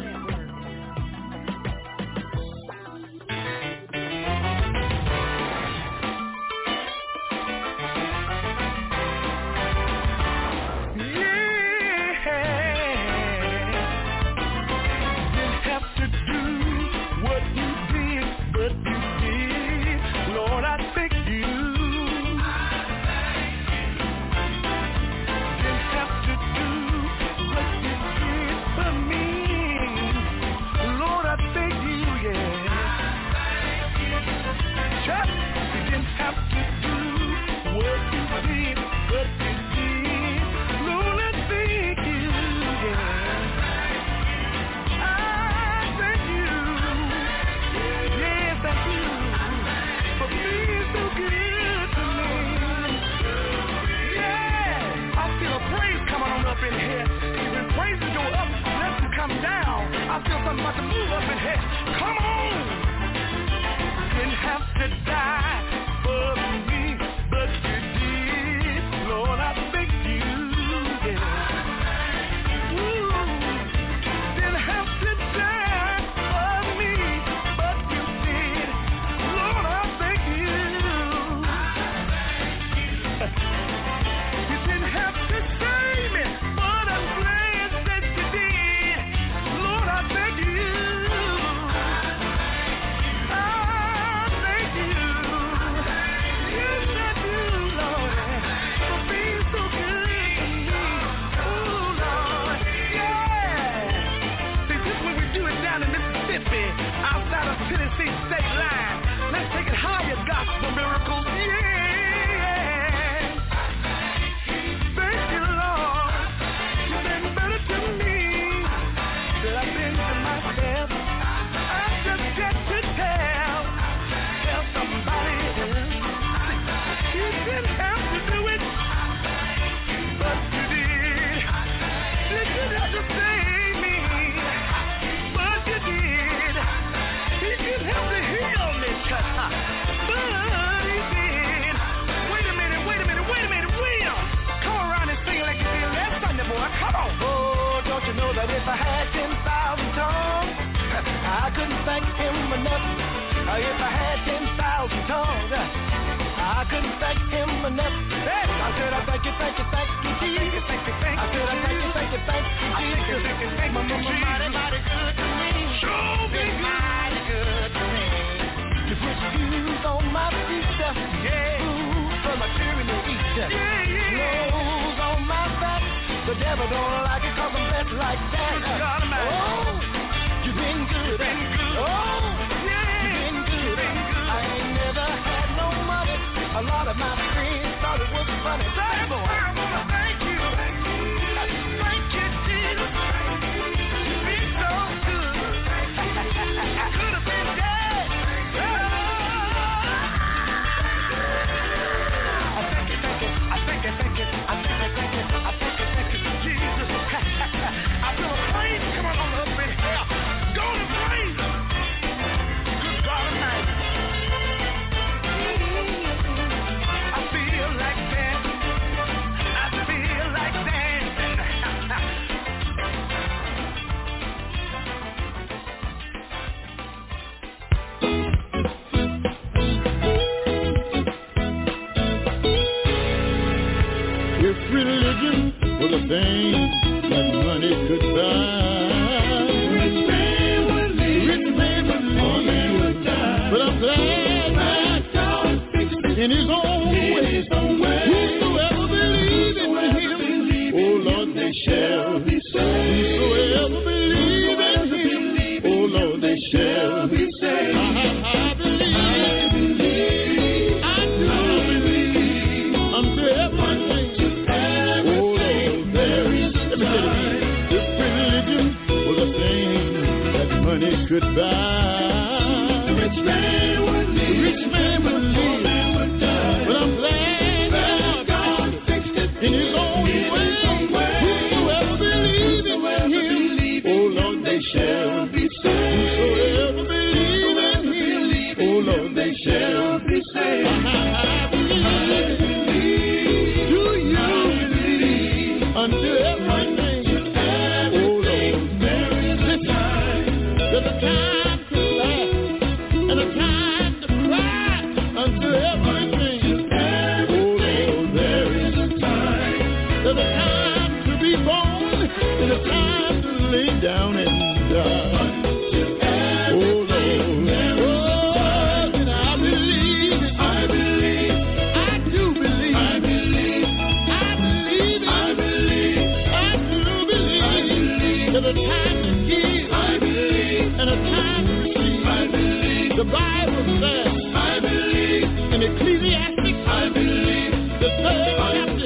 I feel a praise coming on up in here. Go to praise. money could buy. Rich man would leave. Rich man would leave. Would die. But I'm glad My God fixed it in his own in way. his own way. Whosoever believes in Whosoever him, believe oh in Lord, him, they shall be saved. Whosoever believe in him, oh Lord, they shall be saved. I, I believe, I believe, I do believe unto everything. Oh Lord, there is time. This religion was a thing that money could buy. Rich man would leave. Rich man would leave. Poor man would die. But I'm glad But God fixed it in his own in way. his own way. Whosoever believes in Whosoever him, believe oh Lord, they shall be saved. Whosoever believes in him, oh Lord, they shall be saved. I believe. Do you believe unto everything? Oh Lord, there is a time. There's a time to laugh and a time to cry unto everything. Oh Lord, there is a time. There's a time to be born and a time to lay down and die. Oh Lord, oh, and I believe it. I believe. I do believe. I believe. I believe it. I believe. I do believe. I believe. There's a time to give. I believe. And a time to receive. I believe. The Bible says. I believe. In Ecclesiastes. I believe. The third chapter.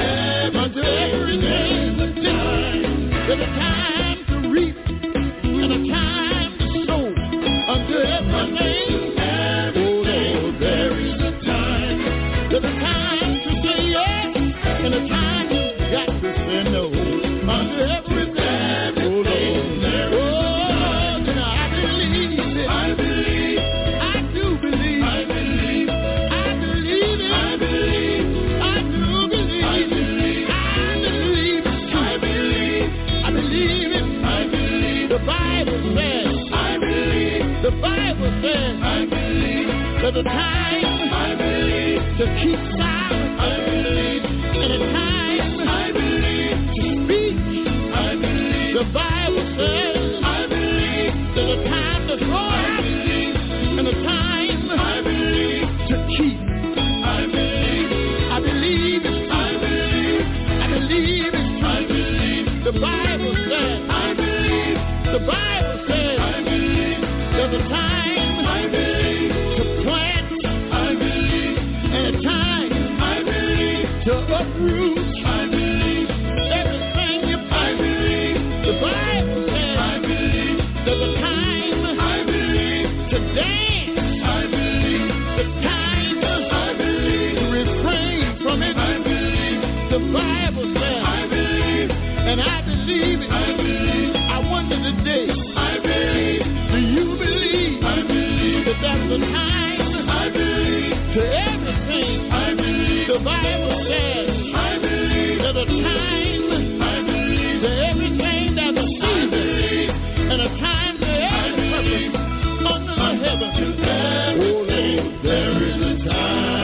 Unto everything. There's a time to reap and a time to sow unto everything. Oh Lord, there is a time. There's a time to say yes and a time you got to say no unto everything. Oh Lord, there is a time. And I believe it. I believe. I do believe. I believe. I believe it. I believe. I do believe. I believe. I believe. I believe. I believe it. I believe. The Bible says. I believe. The Bible says. I believe. There's a time. I believe. To keep silent. I believe. And a time. I believe. To speak. I believe. The Bible says. I believe. There's a time to throw out. And a time. I believe. To keep. I believe. I believe it. I believe. I believe it. I believe. The Bible says. I believe. The Bible says. I believe. There's a time. I believe. To plant. I believe. And a time. I believe. To uproot. I believe. Everything you I believe. The Bible says. I believe. There's a time. I believe. To dance. I believe. The time. I believe. To refrain from it. I believe. The Bible says. I believe. And I believe it. I believe. I wonder today. I believe. Do you believe? I believe. That there's a time. I believe. To everything. I believe. The Bible says. I believe. There's a time. I believe. To everything there's a season. And a time to every purpose under the heaven. Oh Lord, there is a time.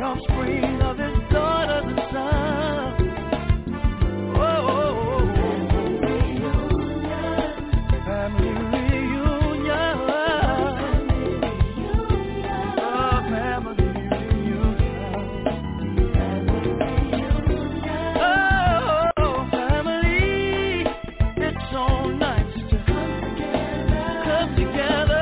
offspring of his daughter, the son. Oh, oh, oh, oh. Family reunion. Oh, family reunion. Oh, family, it's so nice to come together.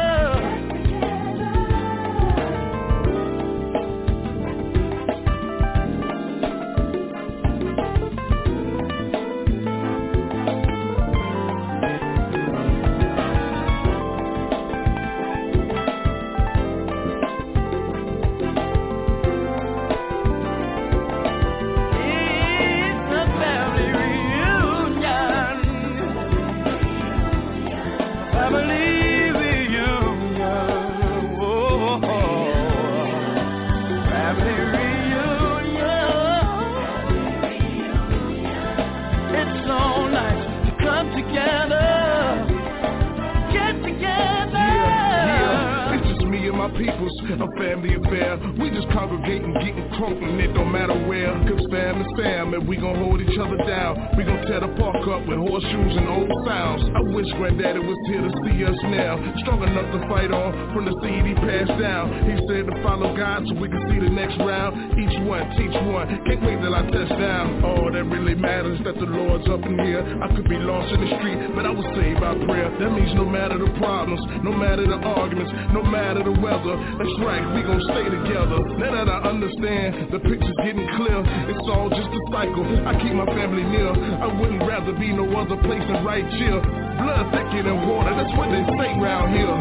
Peoples, a family affair. We just congregating, getting crunk, and it don't matter where. Cause fam is fam, and we gon' hold each other down. We gon' tear the park up with horseshoes and old sounds. I wish granddaddy was here to see us now. Strong enough to fight on from the seed he passed down. He said to follow God so we can see the next round. Each one, teach one, can't wait till I touch down. All that really matters that the Lord's up in here. I could be lost in the street, but I was saved by prayer. That means no matter the problems, no matter the arguments, no matter the weather. That's right, we gon' stay together. Now that I understand, the picture's getting clear. It's all just a cycle, I keep my family near. I wouldn't rather be no other place than right here. Blood thicker than water, that's what they say round here.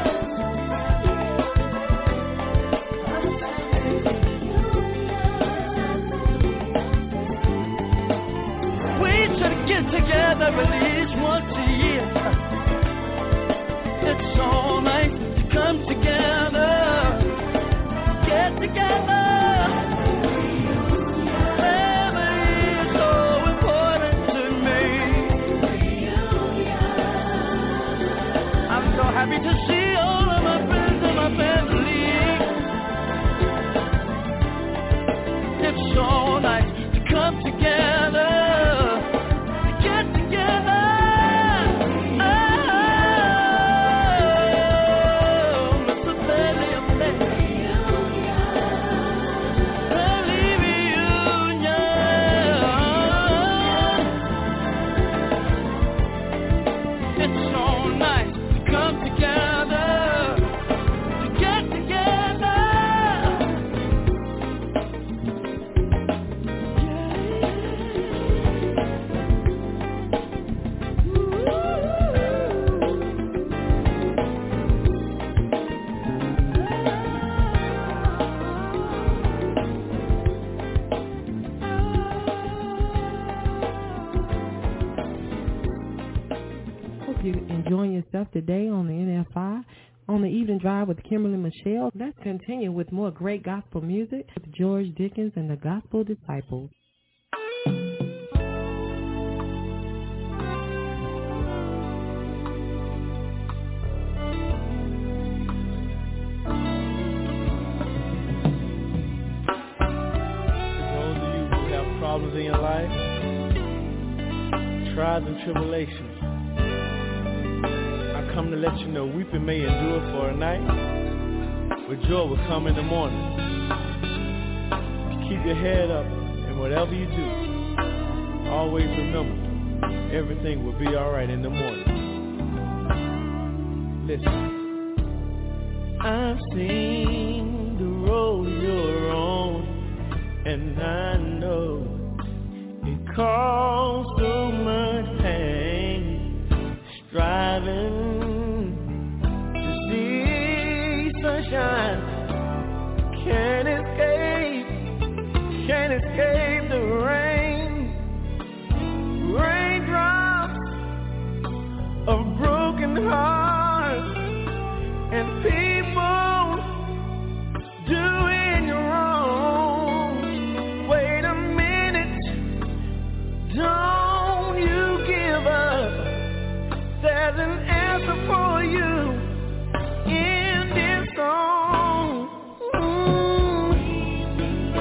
Together at least once a year. It's all nice to come together, get together. Family is so important to me. I'm so happy to see all of my friends and my family. It's so nice to come together. Today on the N F I, on the Evening Drive with Kimberly Michelle. Let's continue with more great gospel music with George Dickens and the Gospel Disciples. For those of you who have problems in your life, trials and tribulations, come to let you know weeping may endure for a night, but joy will come in the morning. Keep your head up, and whatever you do, always remember, everything will be alright in the morning. Listen. I've seen the road you're on, and I know it caused so much pain, striving sunshine, can't escape, can't escape the rain, raindrops of broken hearts, and people doing you wrong. Wait a minute, don't you give up, there's an answer for you in this song. Ooh.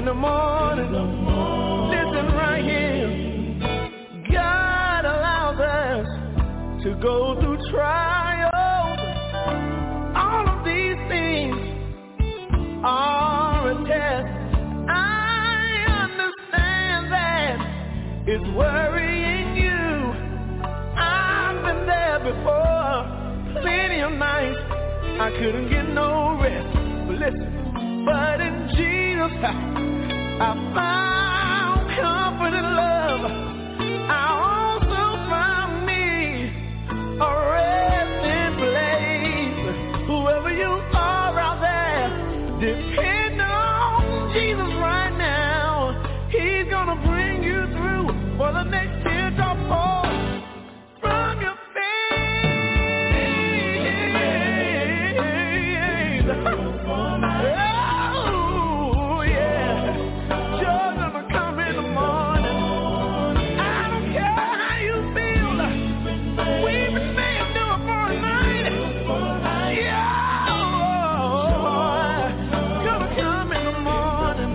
the morning, listen right here. God allows us to go through trials. All of these things are a test. I understand that it's worrying you. I've been there before, plenty of nights I couldn't get no rest. But listen, but in Jesus I found comfort and love. I also found me a resting place. Whoever you are out there, depend on Jesus right now. He's gonna bring you through for the next teardrop fall from your face. Oh yeah, joy's gonna come in the morning. I don't care how you feel. We've been made do it for a night. Yeah, gonna come in the morning.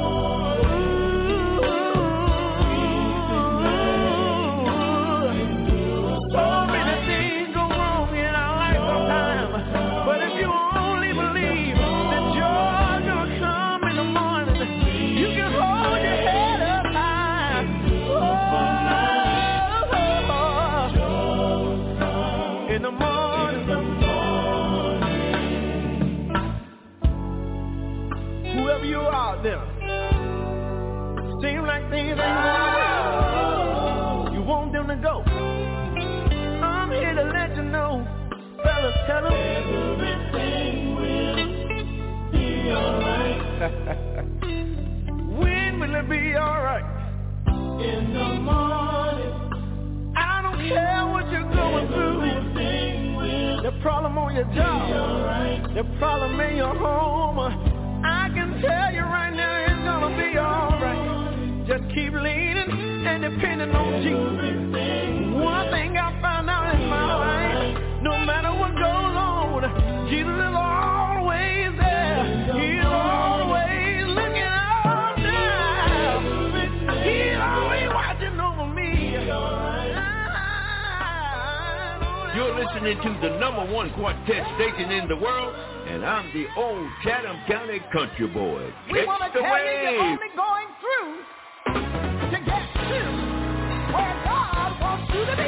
So many things go wrong in our life sometimes, but if you only believe that joy's gonna come in the morning, you can hold your head up high. Oh, in the morning, whoever you are out there, seem like things ain't going well. You want them to go. I'm here to let you know, fellas, tell them everything will be alright. When will it be alright? In the morning. I don't care what you're going through. The problem on your job, the problem in your home, I can tell you right now it's gonna be alright. Just keep leaning and depending on Jesus. One thing I found out in my life, no matter what goes on, Jesus is always there. He's always looking out now. He's always watching over me. You're listening to the number one quartet station in the world, and I'm the old Chatham County country boy. We want to Catch the tell you you're wave. only going through to get to where God wants you to be.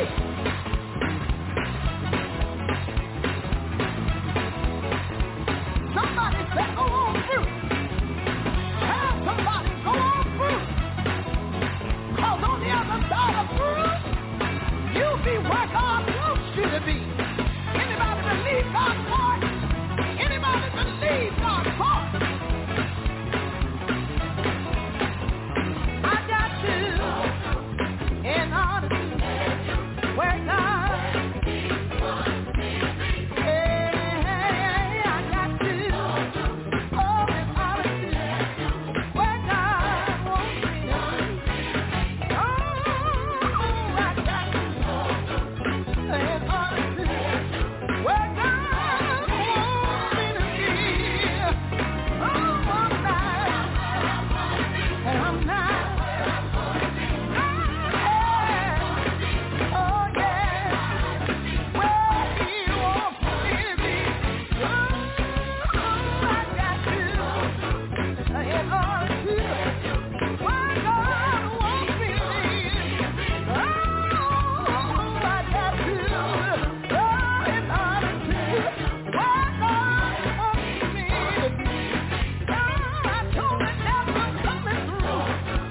Somebody said go on through. Tell somebody go on through. Cause on the other side of through, you'll be where God wants you to be. Anybody believe God's part? Anybody believe God's part? I got to, in order to where God, hey, I got to, oh, in order to where God wants me to be. Oh, I got to, in order to where God wants me to be. Oh, I'm not, and I'm not. Oh, yeah, where He wants me to be. Oh, I got to, in order to where God wants me to be. Oh, I got to, oh, in order to where God wants me to be. Oh, I told the devil I'm coming through.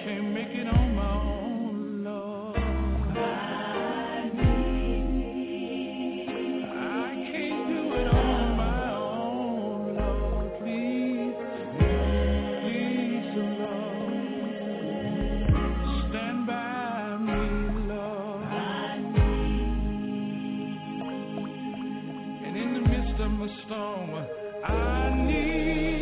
can't make it on my own, Lord. I need, I can't do it on my own, Lord. Please, please, oh Lord, stand by me, Lord. I need, and in the midst of my storm, I need.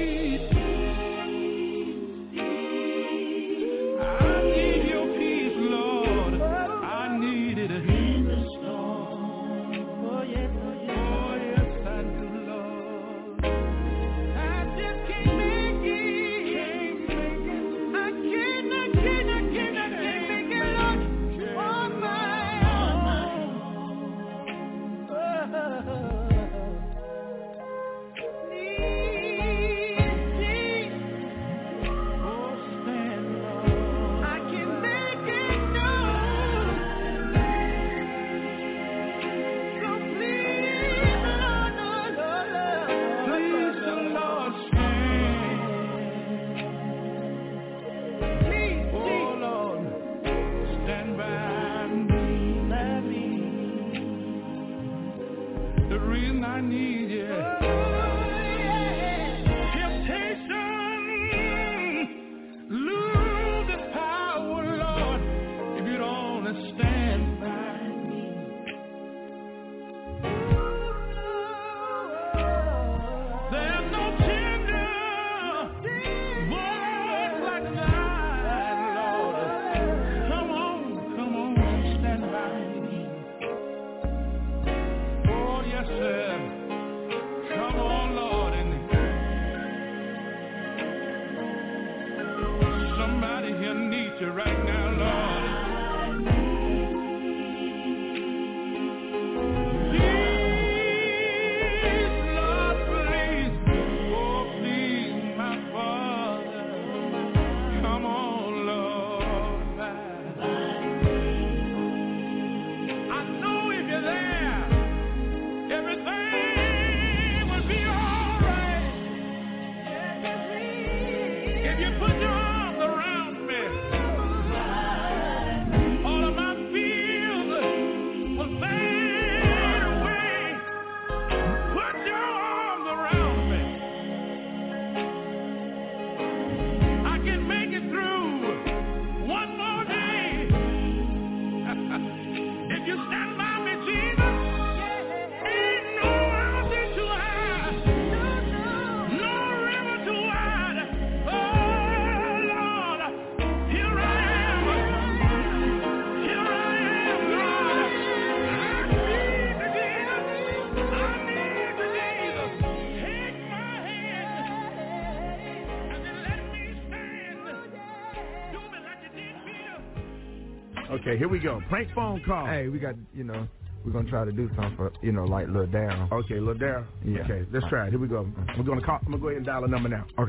Okay, here we go. Prank phone call. Hey, we got, you know, we're going to try to do something for, you know, like Lil Darryl. Okay, Lil Darryl. Yeah. Okay, let's try it. Here we go. We're going to call. I'm going to go ahead and dial a number now. Okay.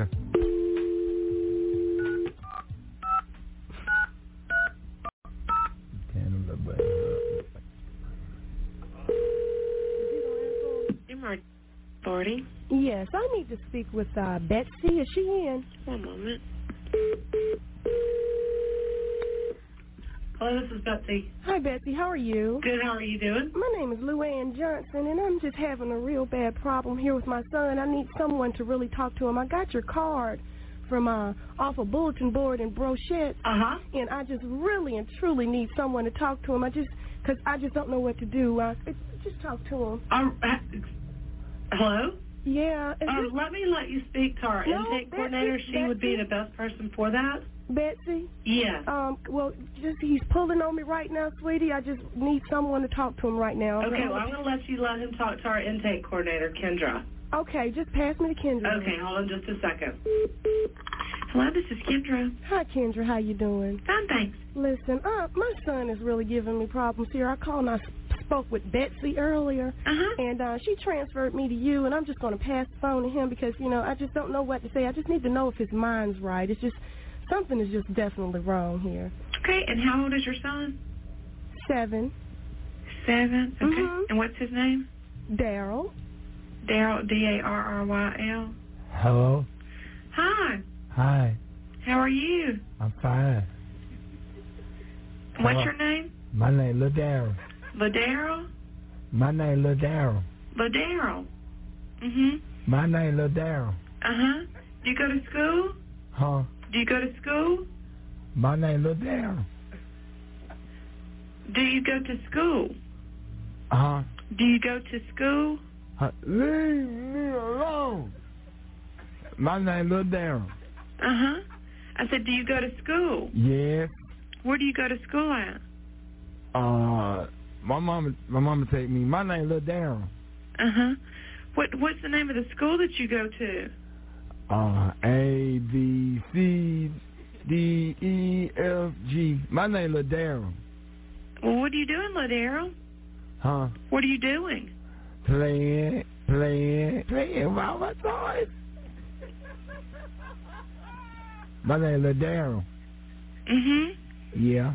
Authority? Yes, I need to speak with uh, Betsy. Is she in? One moment. Hello, this is Betsy. Hi, Betsy. How are you? Good. How are you doing? My name is Luann Johnson, and I'm just having a real bad problem here with my son. I need someone to really talk to him. I got your card from uh, off a bulletin board in Brochette, uh-huh. and I just really and truly need someone to talk to him. I just, because I just don't know what to do. Uh, just talk to him. Uh, Hello? Yeah. Um, let me let you speak to our no, intake Betsy, coordinator. She Betsy. would be the best person for that. Betsy? Yes. Um, well, just he's pulling on me right now, sweetie. I just need someone to talk to him right now. Okay, well, I'm going to let you let him talk to our intake coordinator, Kendra. Okay, just pass me to Kendra. Okay, hold on just a second. Hello, this is Kendra. Hi, Kendra. How you doing? Fine, thanks. Listen, uh, my son is really giving me problems here. I called and I spoke with Betsy earlier, uh-huh. and uh, she transferred me to you, and I'm just going to pass the phone to him because, you know, I just don't know what to say. I just need to know if his mind's right. It's just, something is just definitely wrong here. Okay, and how old is your son? Seven. Seven? Okay. Mm-hmm. And what's his name? Darryl. Darryl, D A R R Y L. Hello? Hi. Hi. How are you? I'm fine. What's uh, your name? My name Lil Darryl. Ladero? My name Lil Darryl. Ladero. Mhm. My name Lil Darryl. Uh-huh. Do you go to school? Huh? Do you go to school? My name Lil Darryl. Do you go to school? Uh-huh. Do you go to school? Uh, leave me alone. My name Lil Darryl. Uh-huh. I said, do you go to school? Yes. Where do you go to school at? Uh, my mama, my mama take me. My name Lil Darryl. Uh-huh. What What's the name of the school that you go to? Uh, A, B, C, D, E, F, G. My name Lil Darryl. Well, what are you doing, Ladero? Huh? What are you doing? Playing, playing, playing with my toys. My name Lil Darryl. Mm-hmm. Yeah.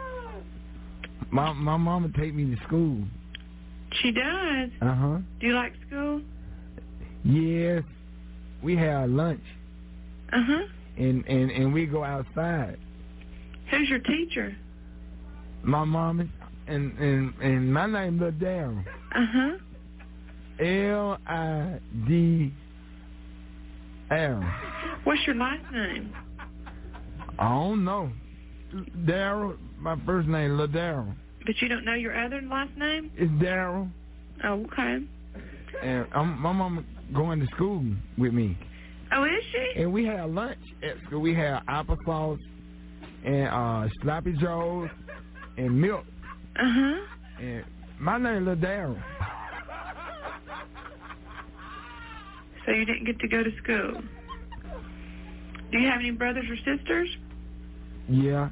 My my mama take me to school. She does? Uh-huh. Do you like school? Yes. We have lunch. Uh-huh. And, and, and we go outside. Who's your teacher? My mama. And, and, and my name Lil Darryl. Uh-huh. L I D L. What's your last name? I don't know. Darryl, my first name, Lil Darryl. But you don't know your other last name? It's Darryl. Oh, okay. And I'm, my mama going to school with me. Oh, is she? And we have lunch at school. We have applesauce and uh, sloppy joes and milk. Uh-huh. And my name Lil Darryl. So you didn't get to go to school. Do you have any brothers or sisters? Yeah.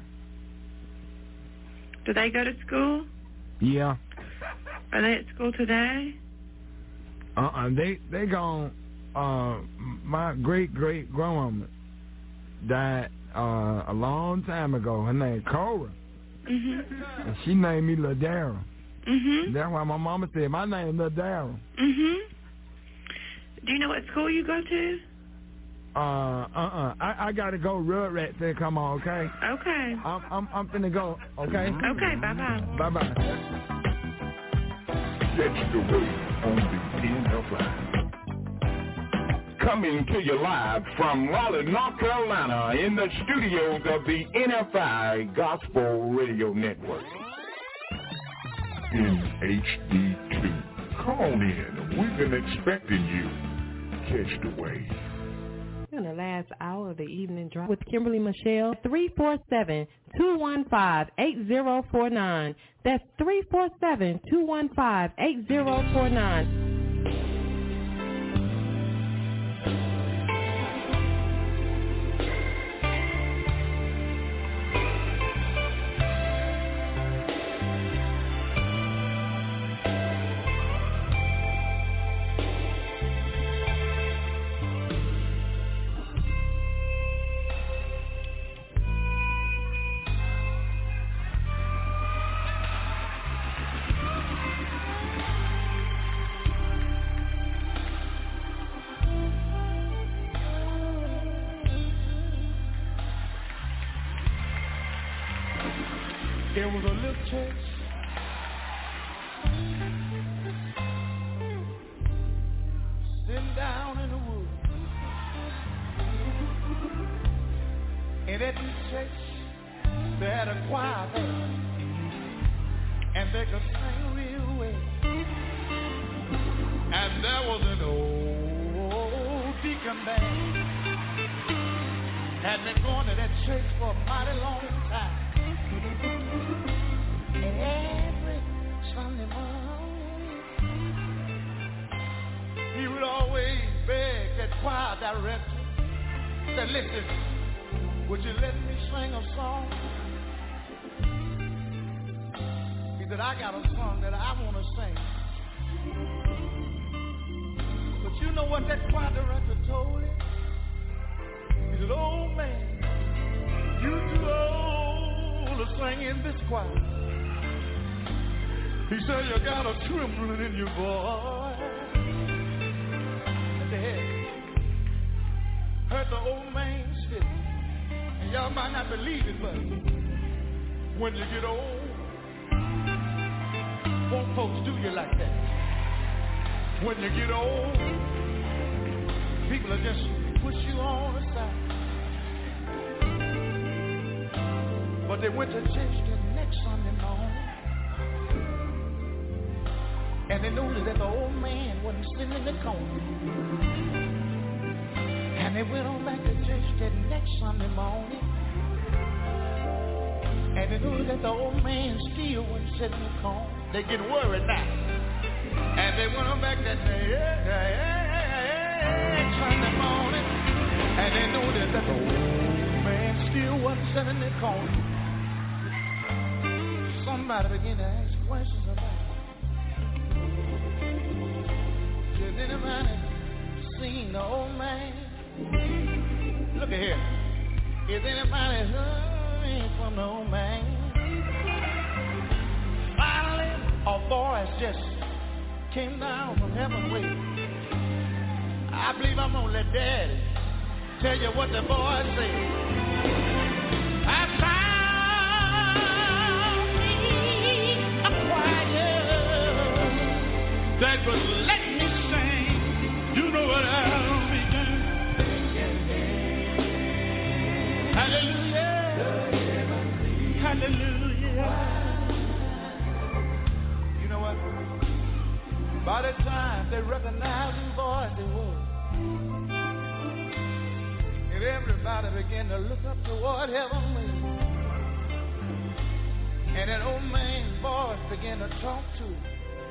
Do they go to school? Yeah. Are they at school today? Uh-uh. They, they gone, uh, my great-great-grandmama died uh, a long time ago. Her name Cora. Mm-hmm. And she named me Lil Darryl. Mm-hmm. That's why my mama said, my name Lil Darryl. Mm-hmm. Do you know what school you go to? Uh, uh-uh. I, I gotta go. Rugrats said, come on, okay? Okay. I'm, I'm, I'm finna go, okay? Okay, bye-bye. Bye-bye. Catch the wave on the N F I. Coming to you live from Raleigh, North Carolina, in the studios of the N F I Gospel Radio Network. In H D two. Call in. We've been expecting you. Catch the wave. In the last hour of the evening drive with Kimberly Michelle, three four seven, two one five, eight zero four nine. That's three four seven, two one five, eight zero four nine. There was a little church sitting down in the woods, and at this church they had a choir there, and they could sing real well. And there was an old deacon band, had been going to that church for a mighty long time. Every Sunday morning, he would always beg that choir director, said, listen, would you let me sing a song? He said, I got a song that I want to sing. But you know what that choir director told him? He said, oh man, you too old to sing in this choir. He said, you got a trembling in your voice. At the head. Heard the old man spit. And y'all might not believe it, but when you get old, won't folks do you like that? When you get old, people will just push you on the side. But they went to church the next Sunday morning, and they noticed that the old man wasn't sitting in the corner. And they went on back to church that next Sunday morning, and they noticed that the old man still wasn't sitting in the corner. They get worried now. And they went on back that day, yeah, yeah, yeah, yeah, Sunday morning, and they noticed that the old man still wasn't sitting in the corner. Somebody began to ask questions about it. Has anybody seen the old man? Look at here. Is anybody heard from the old man? Finally, a voice just came down from heaven way. I believe I'm gonna let Daddy tell you what the boy said. I found me a choir that would let me sing. You know what I'll be doing. Hallelujah. Hallelujah. You know what? By the time they recognized who voice they were, and everybody began to look up toward heaven, and that old man's voice began to talk to him.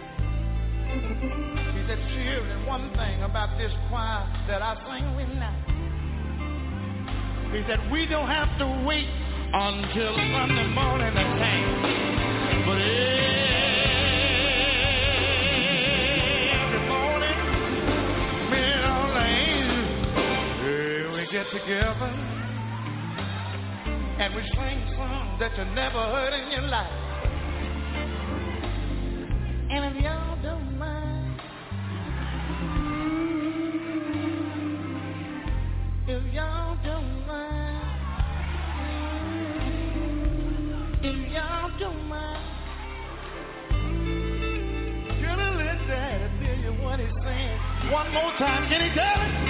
He said, children, one thing about this choir that I sing with now. He said, we don't have to wait until Sunday morning to sing, but every morning, me and all the angels, yeah, we get together and we sing songs that you never heard in your life. And if y'all don't mind, if y'all don't mind, if y'all don't mind, can I let Daddy tell you what he's saying? One more time, can he tell it?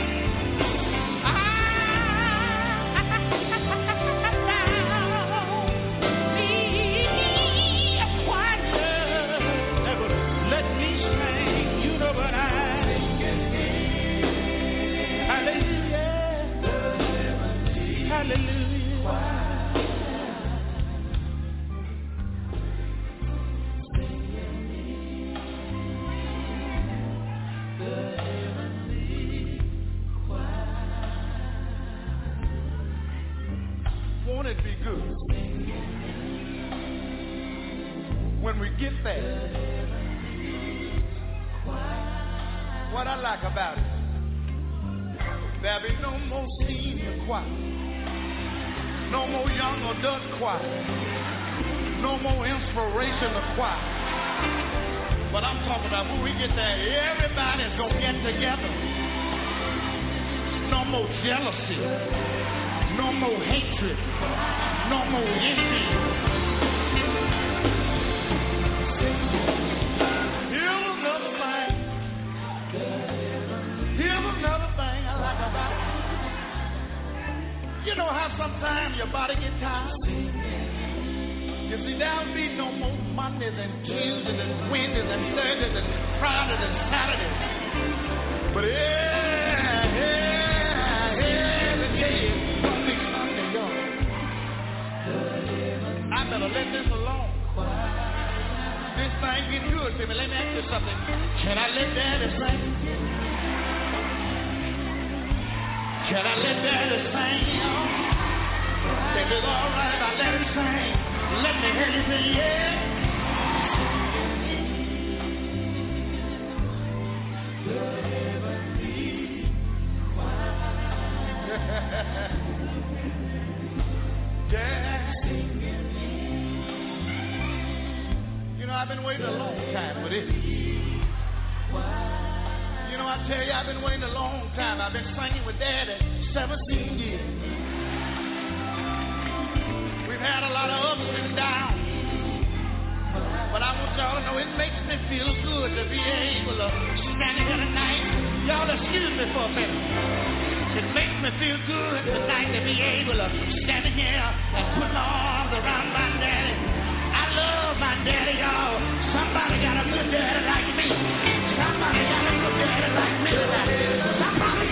Won't it be good when we get there? What I like about it, there'll be no more senior choir, no more young adult choir, no more inspirational choir. But I'm talking about when we get there, everybody's gonna get together. No more jealousy, no more hatred, no more envy. Here's another thing. Here's another thing I like about it. You know how sometimes your body gets tired? You see, there'll be no more Mondays and Tuesdays and Wednesdays and Thursdays and Fridays and Saturdays. But yeah, yeah, every day is Sunday, Sunday, y'all. I better let this alone. This thing get good to me. Let me ask you something. Can I let Daddy sing? Can I let Daddy sing, y'all? If it's all right, I let him sing. Let me hear you say yeah. Yeah. You know, I've been waiting a long time for this. You know, I tell you, I've been waiting a long time. I've been singing with Daddy seventeen years. We've had a lot of ups and downs. feels good to be able to stand here tonight. Y'all excuse me for a minute. It makes me feel good tonight to be able to stand here and put my arms around my daddy. I love my daddy, y'all. Somebody got a good daddy like me. Somebody got a good daddy like me tonight. Somebody.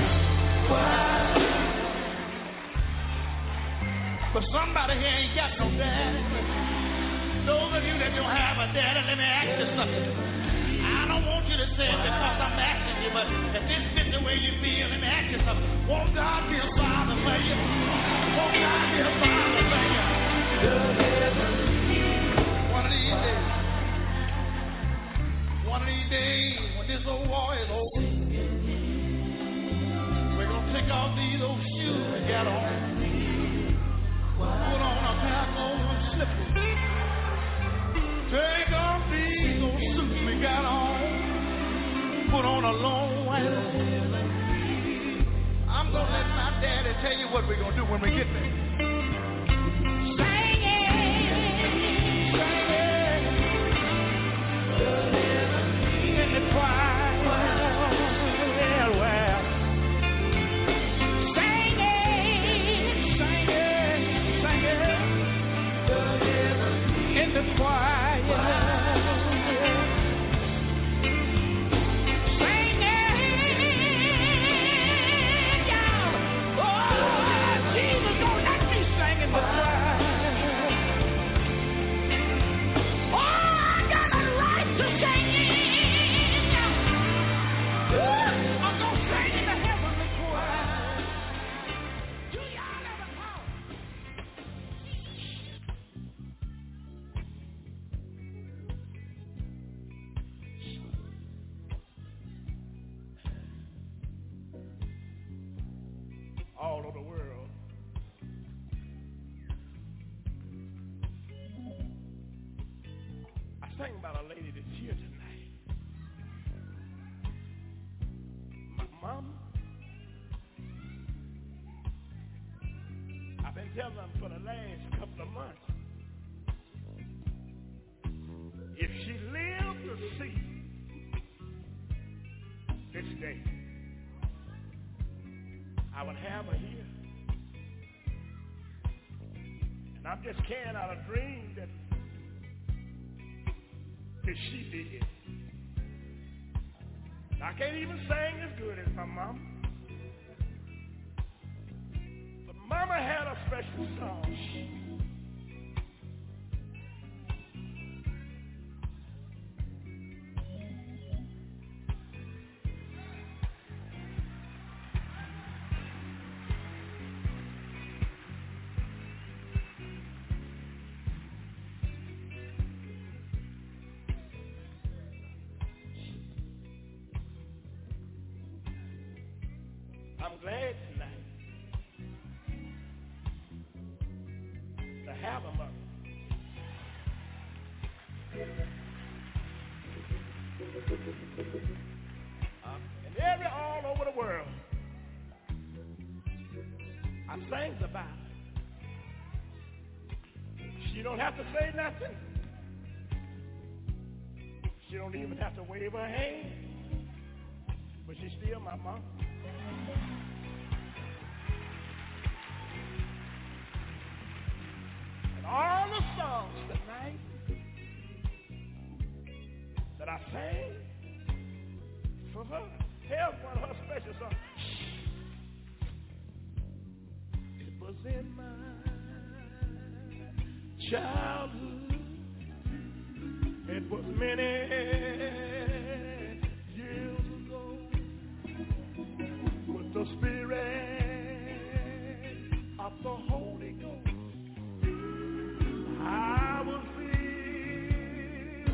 But somebody here ain't got no daddy. Those of you that don't have a daddy, let me ask you something. I don't want you to say it because I'm asking you, but if this is the way you feel, let me ask you something. Won't God be a father for you? Won't God be a father for you? One of these days, one of these days, when this old war is over, we're going to take off these old shoes we got on, put on a pair of old slippers, take off these old suits we got on, put on a long white robe. I'm going to let my daddy tell you what we're going to do when we get there. Sing it, sing it, in the choir, well, well. Sing it, sing it, sing it, in the choir. All over the world, I sang about a lady that's here tonight. My mom, I've been telling them for the last couple of months, if she lived to see this day, I would have her here. And I'm just carrying out a dream that, that she did. I can't even sing as good as my mom. But Mama had a special song. I'm glad tonight to have a mother. Uh, and every all over the world, I sang about it. She don't have to say nothing. She don't even have to wave her hand, but she's still my mom. All the songs tonight that I sang for her, here's one of her special songs. It was in my childhood. It was many years ago. With the Spirit of the Holy Ghost, I will feel,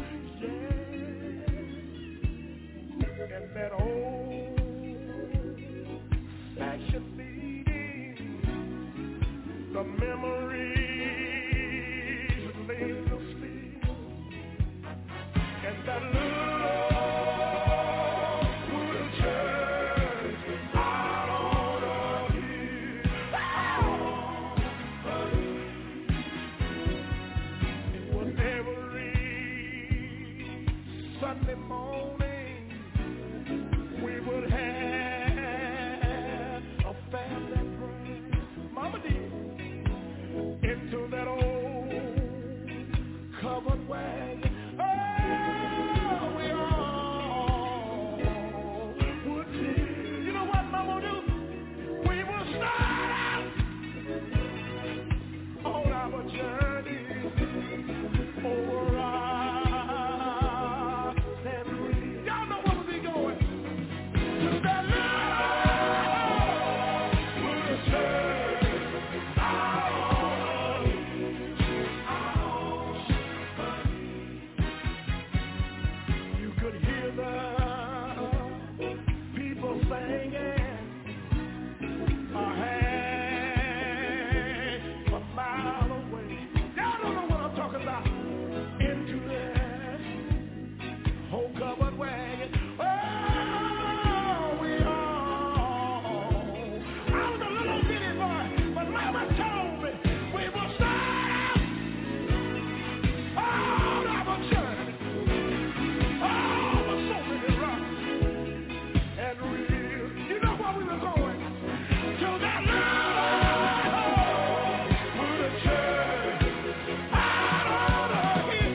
yeah, and that old fashioned meeting, the memories linger still, and that love will turn out on a hill. Sunday morning we would have a family prayer. Mama did. Into that old covered wagon. Oh, we all would see. You know what Mama do? We will start on our journey over our memories. Y'all know where we going? To that love would turn out. You could hear the people singing. A half a mile away. Y'all don't know what I'm talking about. Into that whole covered wagon. Oh, we all. I was a little bitty boy, but Mama told me we will start on our journey. Oh, but so many rocks and real. You know where we were going? To that love would turn out on the hill.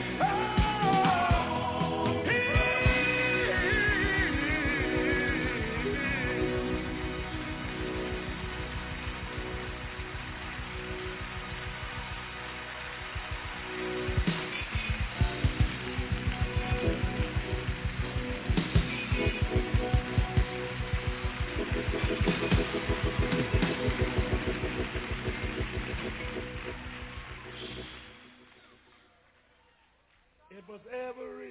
It was every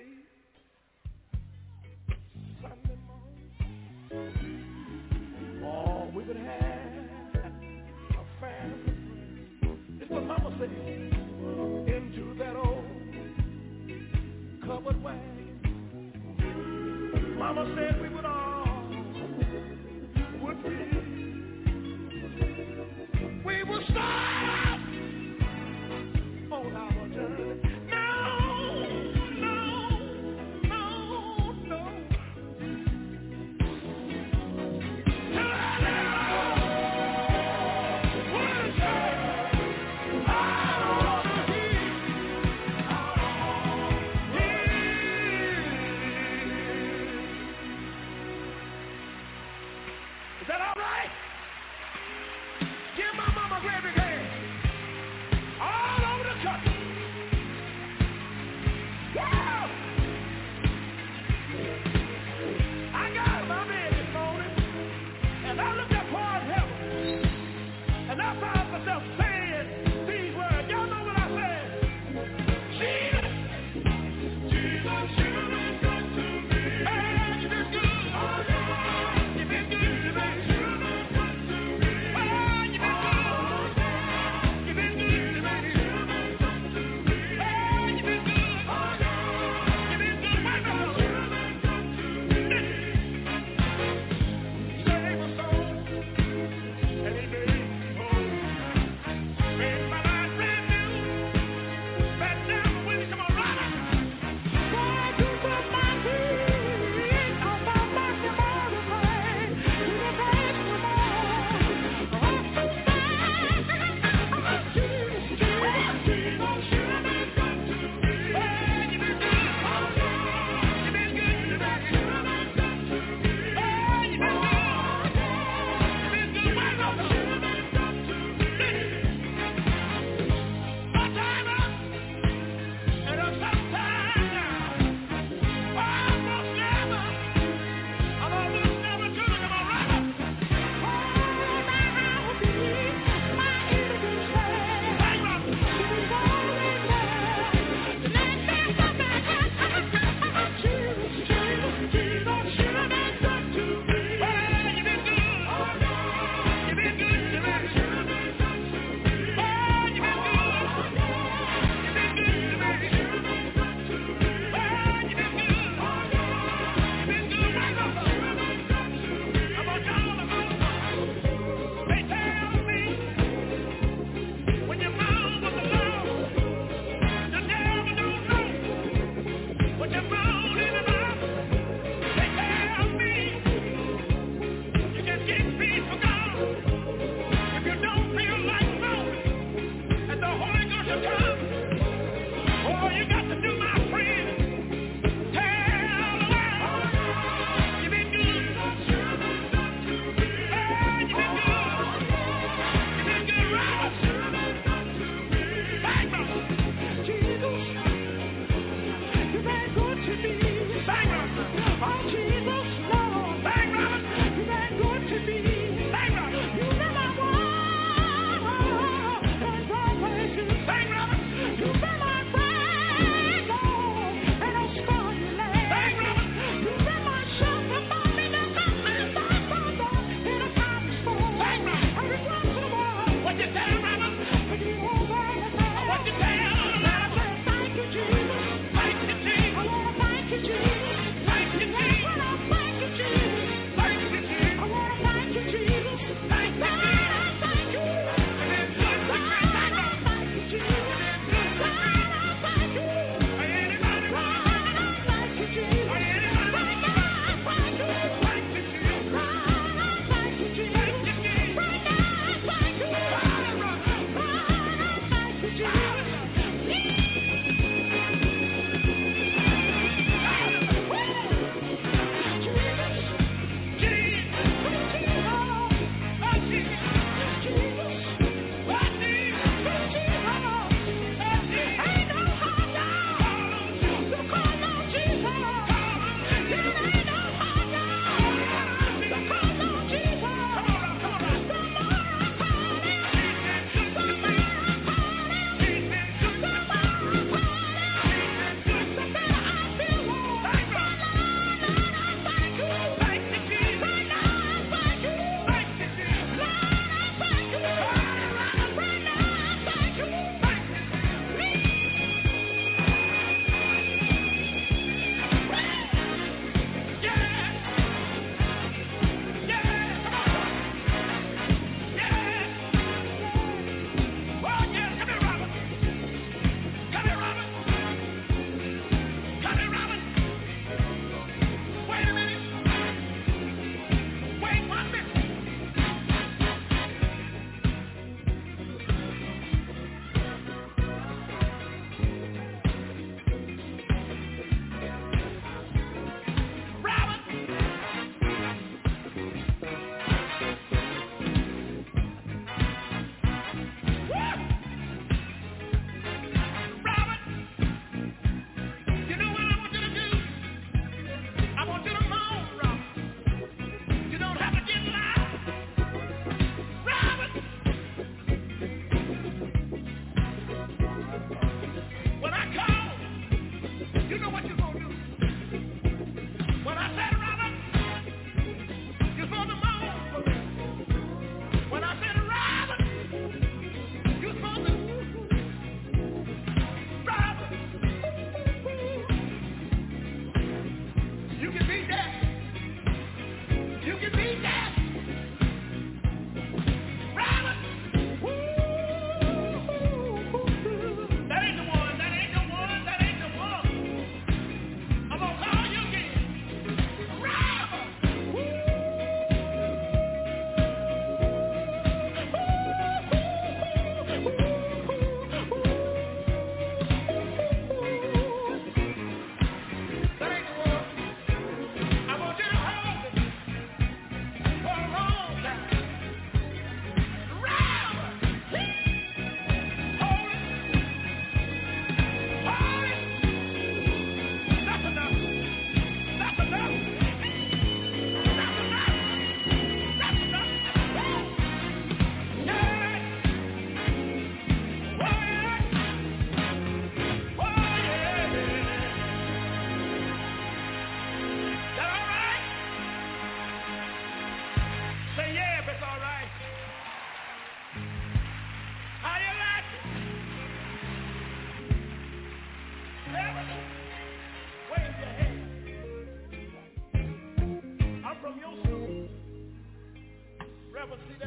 Sunday morning. Oh, we would have a family prayer. It's what Mama said. Into that old covered wagon. Mama said we would all would be. We will stop on our journey.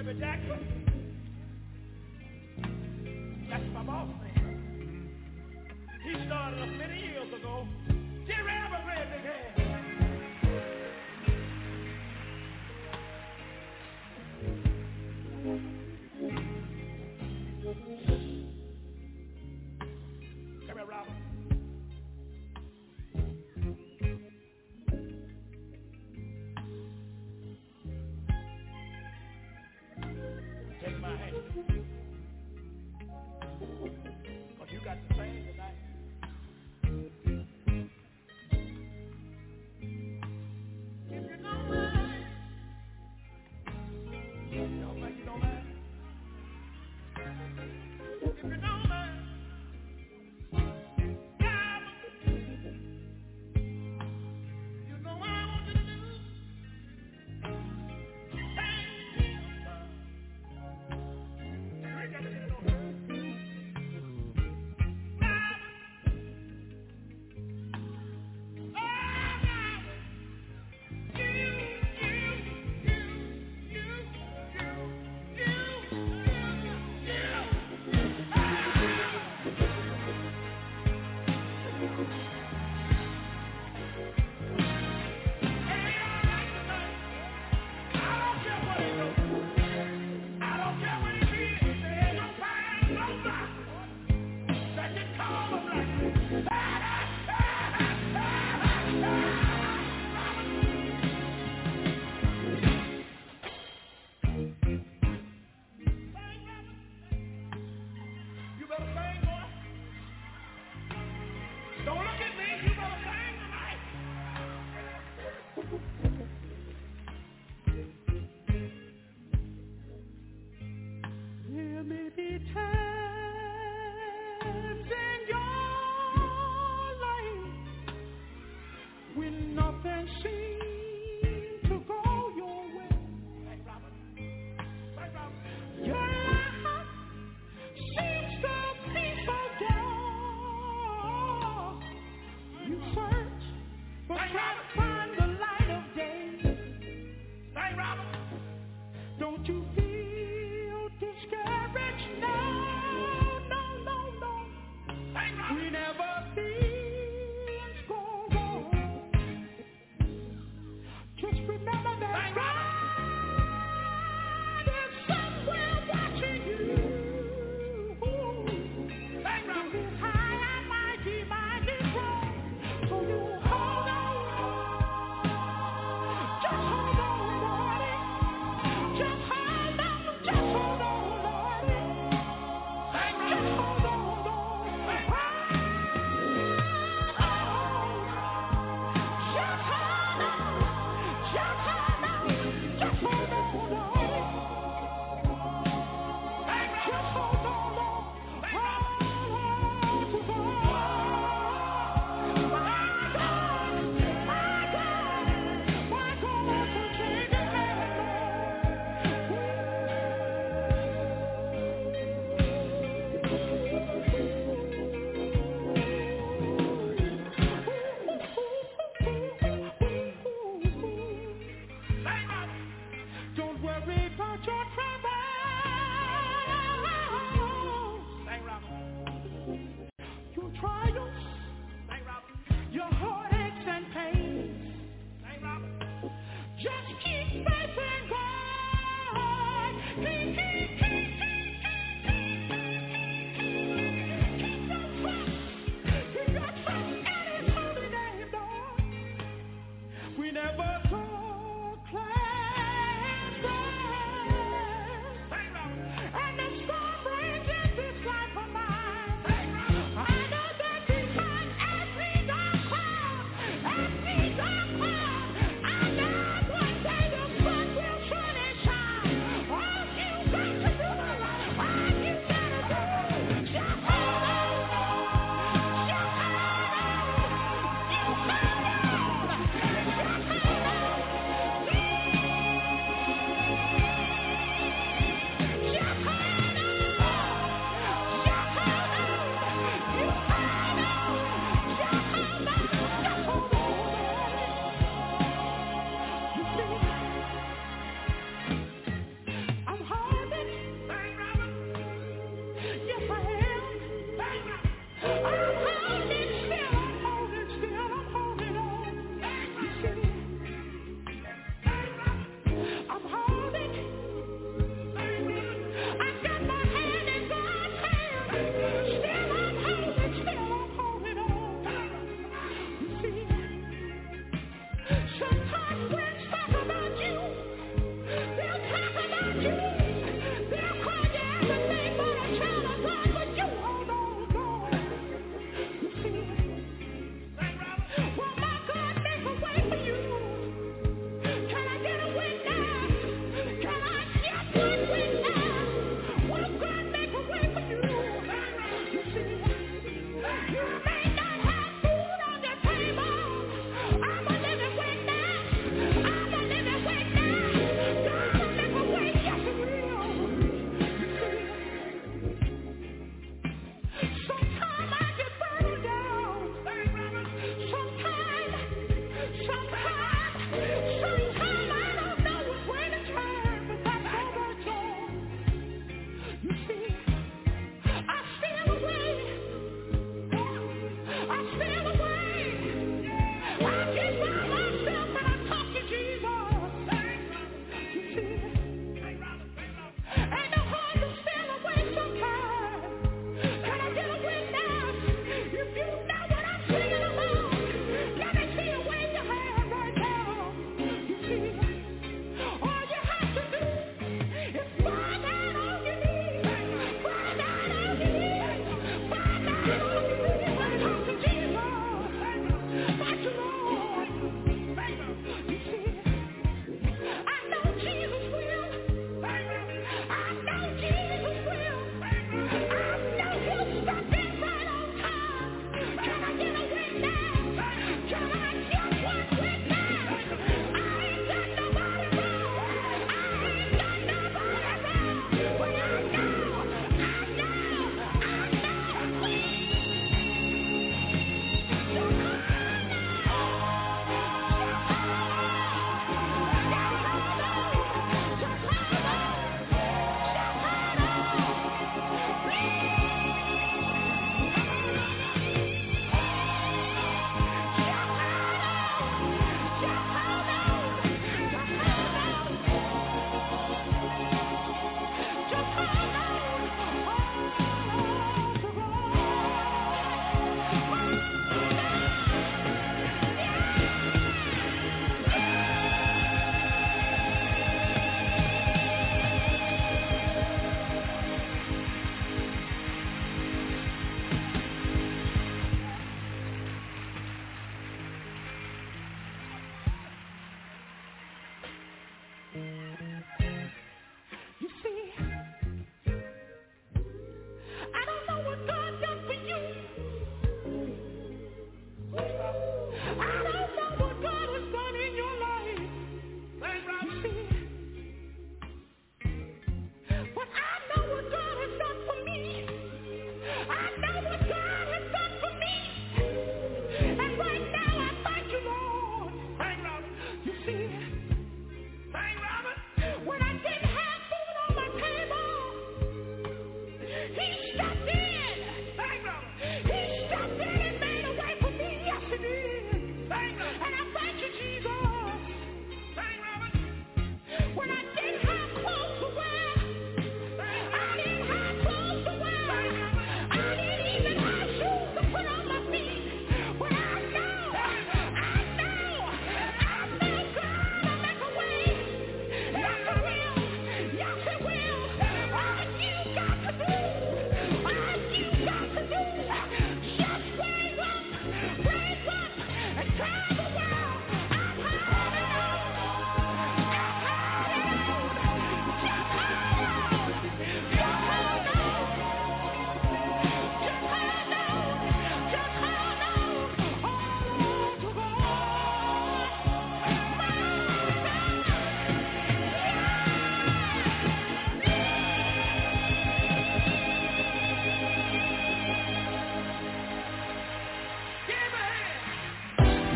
Jimmy Jackson. That's my boss man. He started us many years ago. Jerry Albert played big hand. Come here, Robert. Take my hand. Because you got to sing tonight. If you don't mind. Y'all think you don't mind? If you don't mind.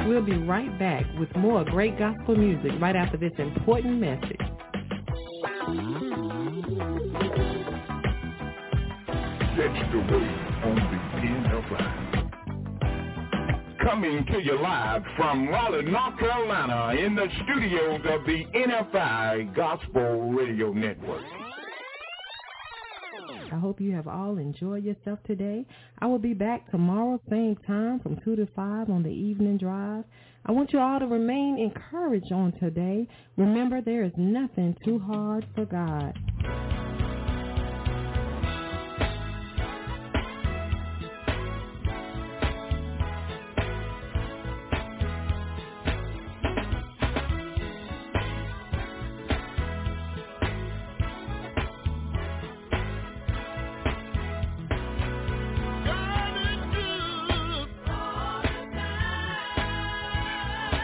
We'll be right back with more great gospel music right after this important message. That's the way on the N F I. Coming to you live from Raleigh, North Carolina, in the studios of the N F I Gospel Radio Network. I hope you have all enjoyed yourself today. I will be back tomorrow, same time, from two to five on the evening drive. I want you all to remain encouraged on today. Remember, there is nothing too hard for God.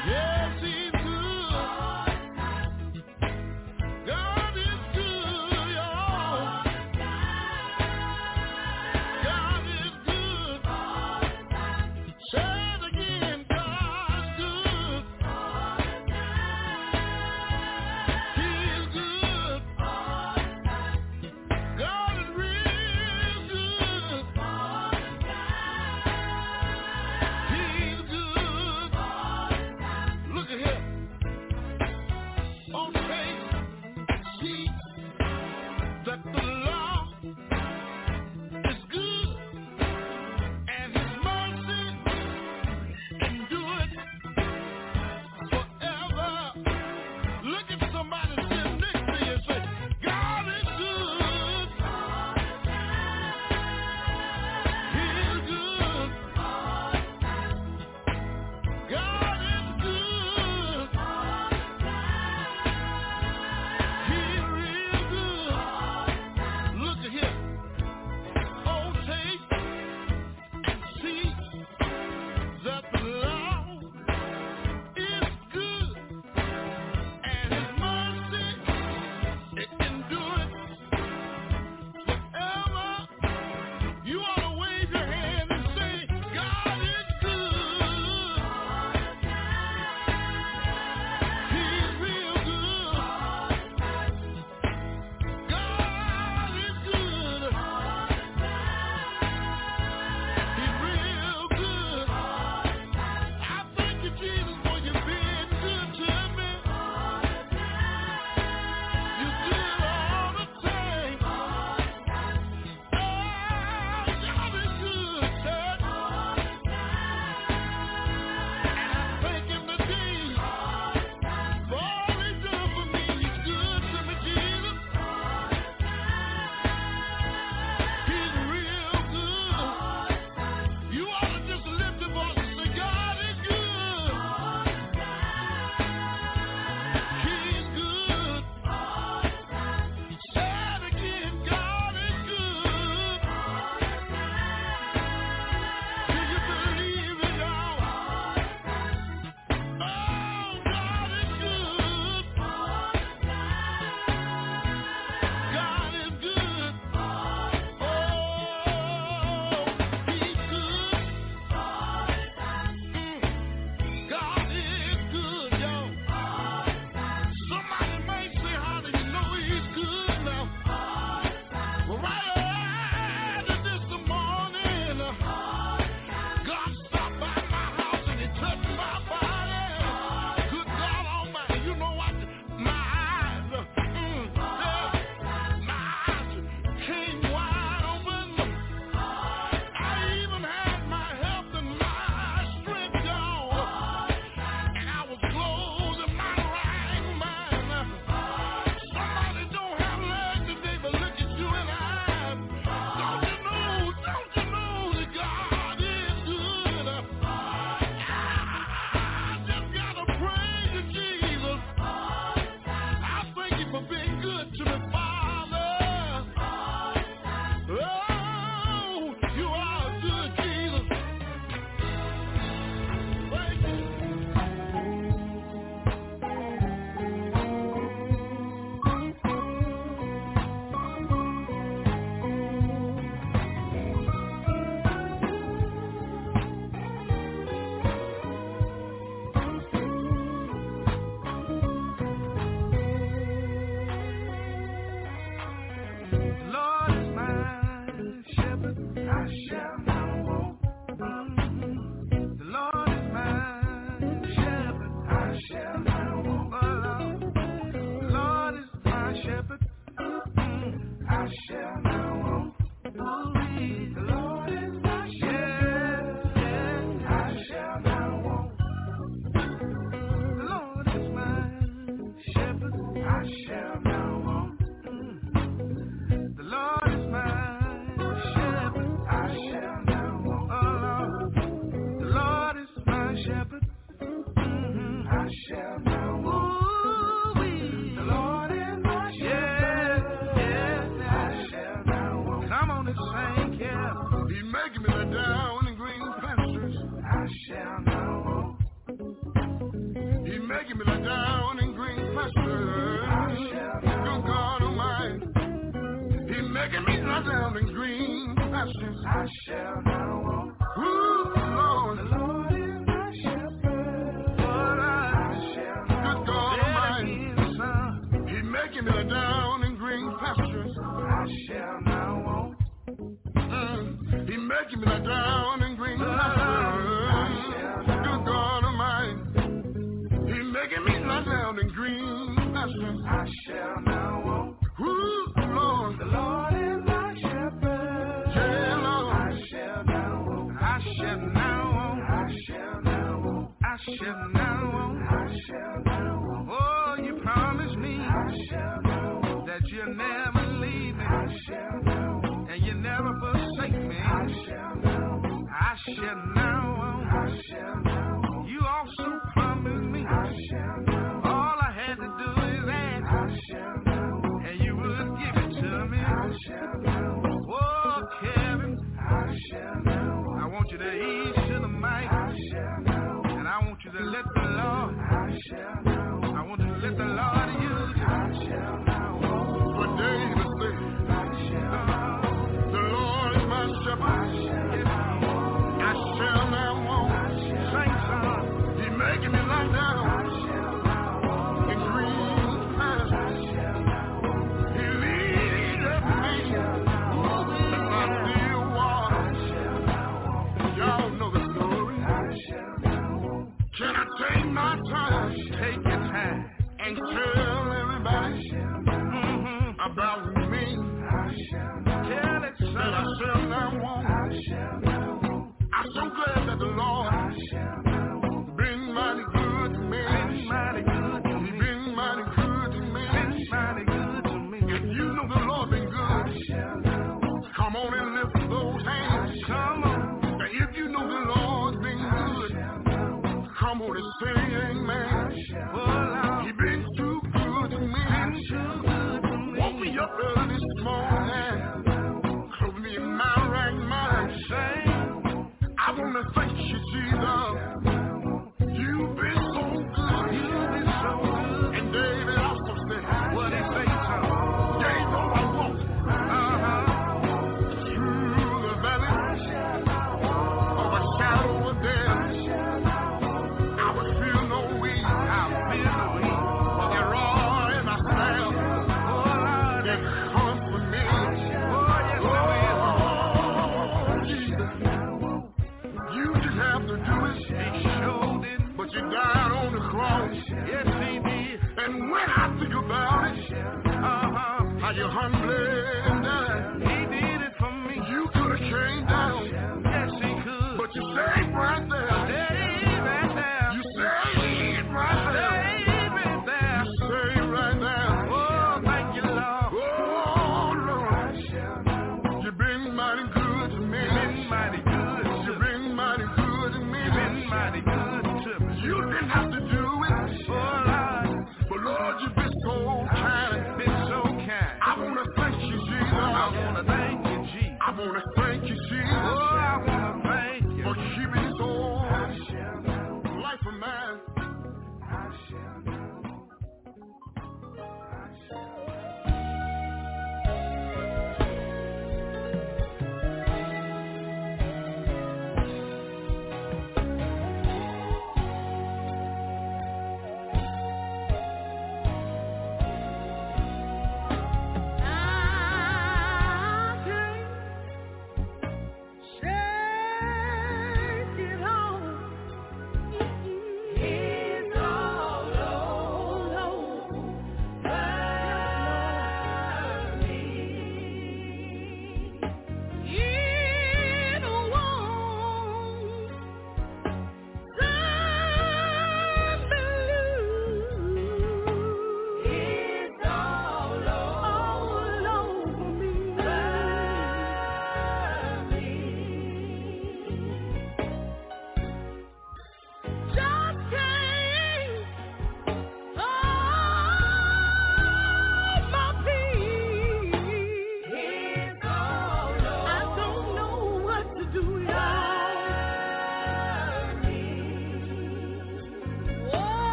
God is good. shall not want. Ooh-wee. The Lord is my shepherd. Yes, yes, I shall not want. Come on and sing, yeah. He making me lie down in green pastures. I shall not want. He making me lie down in green pastures. I shall not Good God Almighty. He making me lie down in green pastures. I shall not want. Ooh, Lord. The Lord is my shepherd. Lord, I, I shall not Good God Almighty. He making me lie down in green pastures. I shall not want. Mm. He making me lie down in green pastures. Good God Almighty. He making me lie down in green pastures. I shall not want. Ooh, Lord. The Lord is my shepherd. Yeah, Lord. I shall not want. I shall not want. I shall not want. I shall not want. I shall not want. Oh, you promised me I shall not want. that you'll never leave me. I shall not want. And you never forsake me. I shall not want. I shall not want. I shall not want. You also promised me. I shall not want. All I had to do is ask. I shall not want. And you would give it to me. I shall not want. Oh, Kevin. I shall not want. I want you to ease to the mic. I shall not want. And I want you to let the Lord. I shall not want. I want you to let the Lord use you. I shall not want. For David said, I shall not want. the Lord is my shepherd. I shall not want. Sing song. He making me lie down in green pastures. He leadeth me by still water. Y'all know the story. Can I take my time? Take your time and turn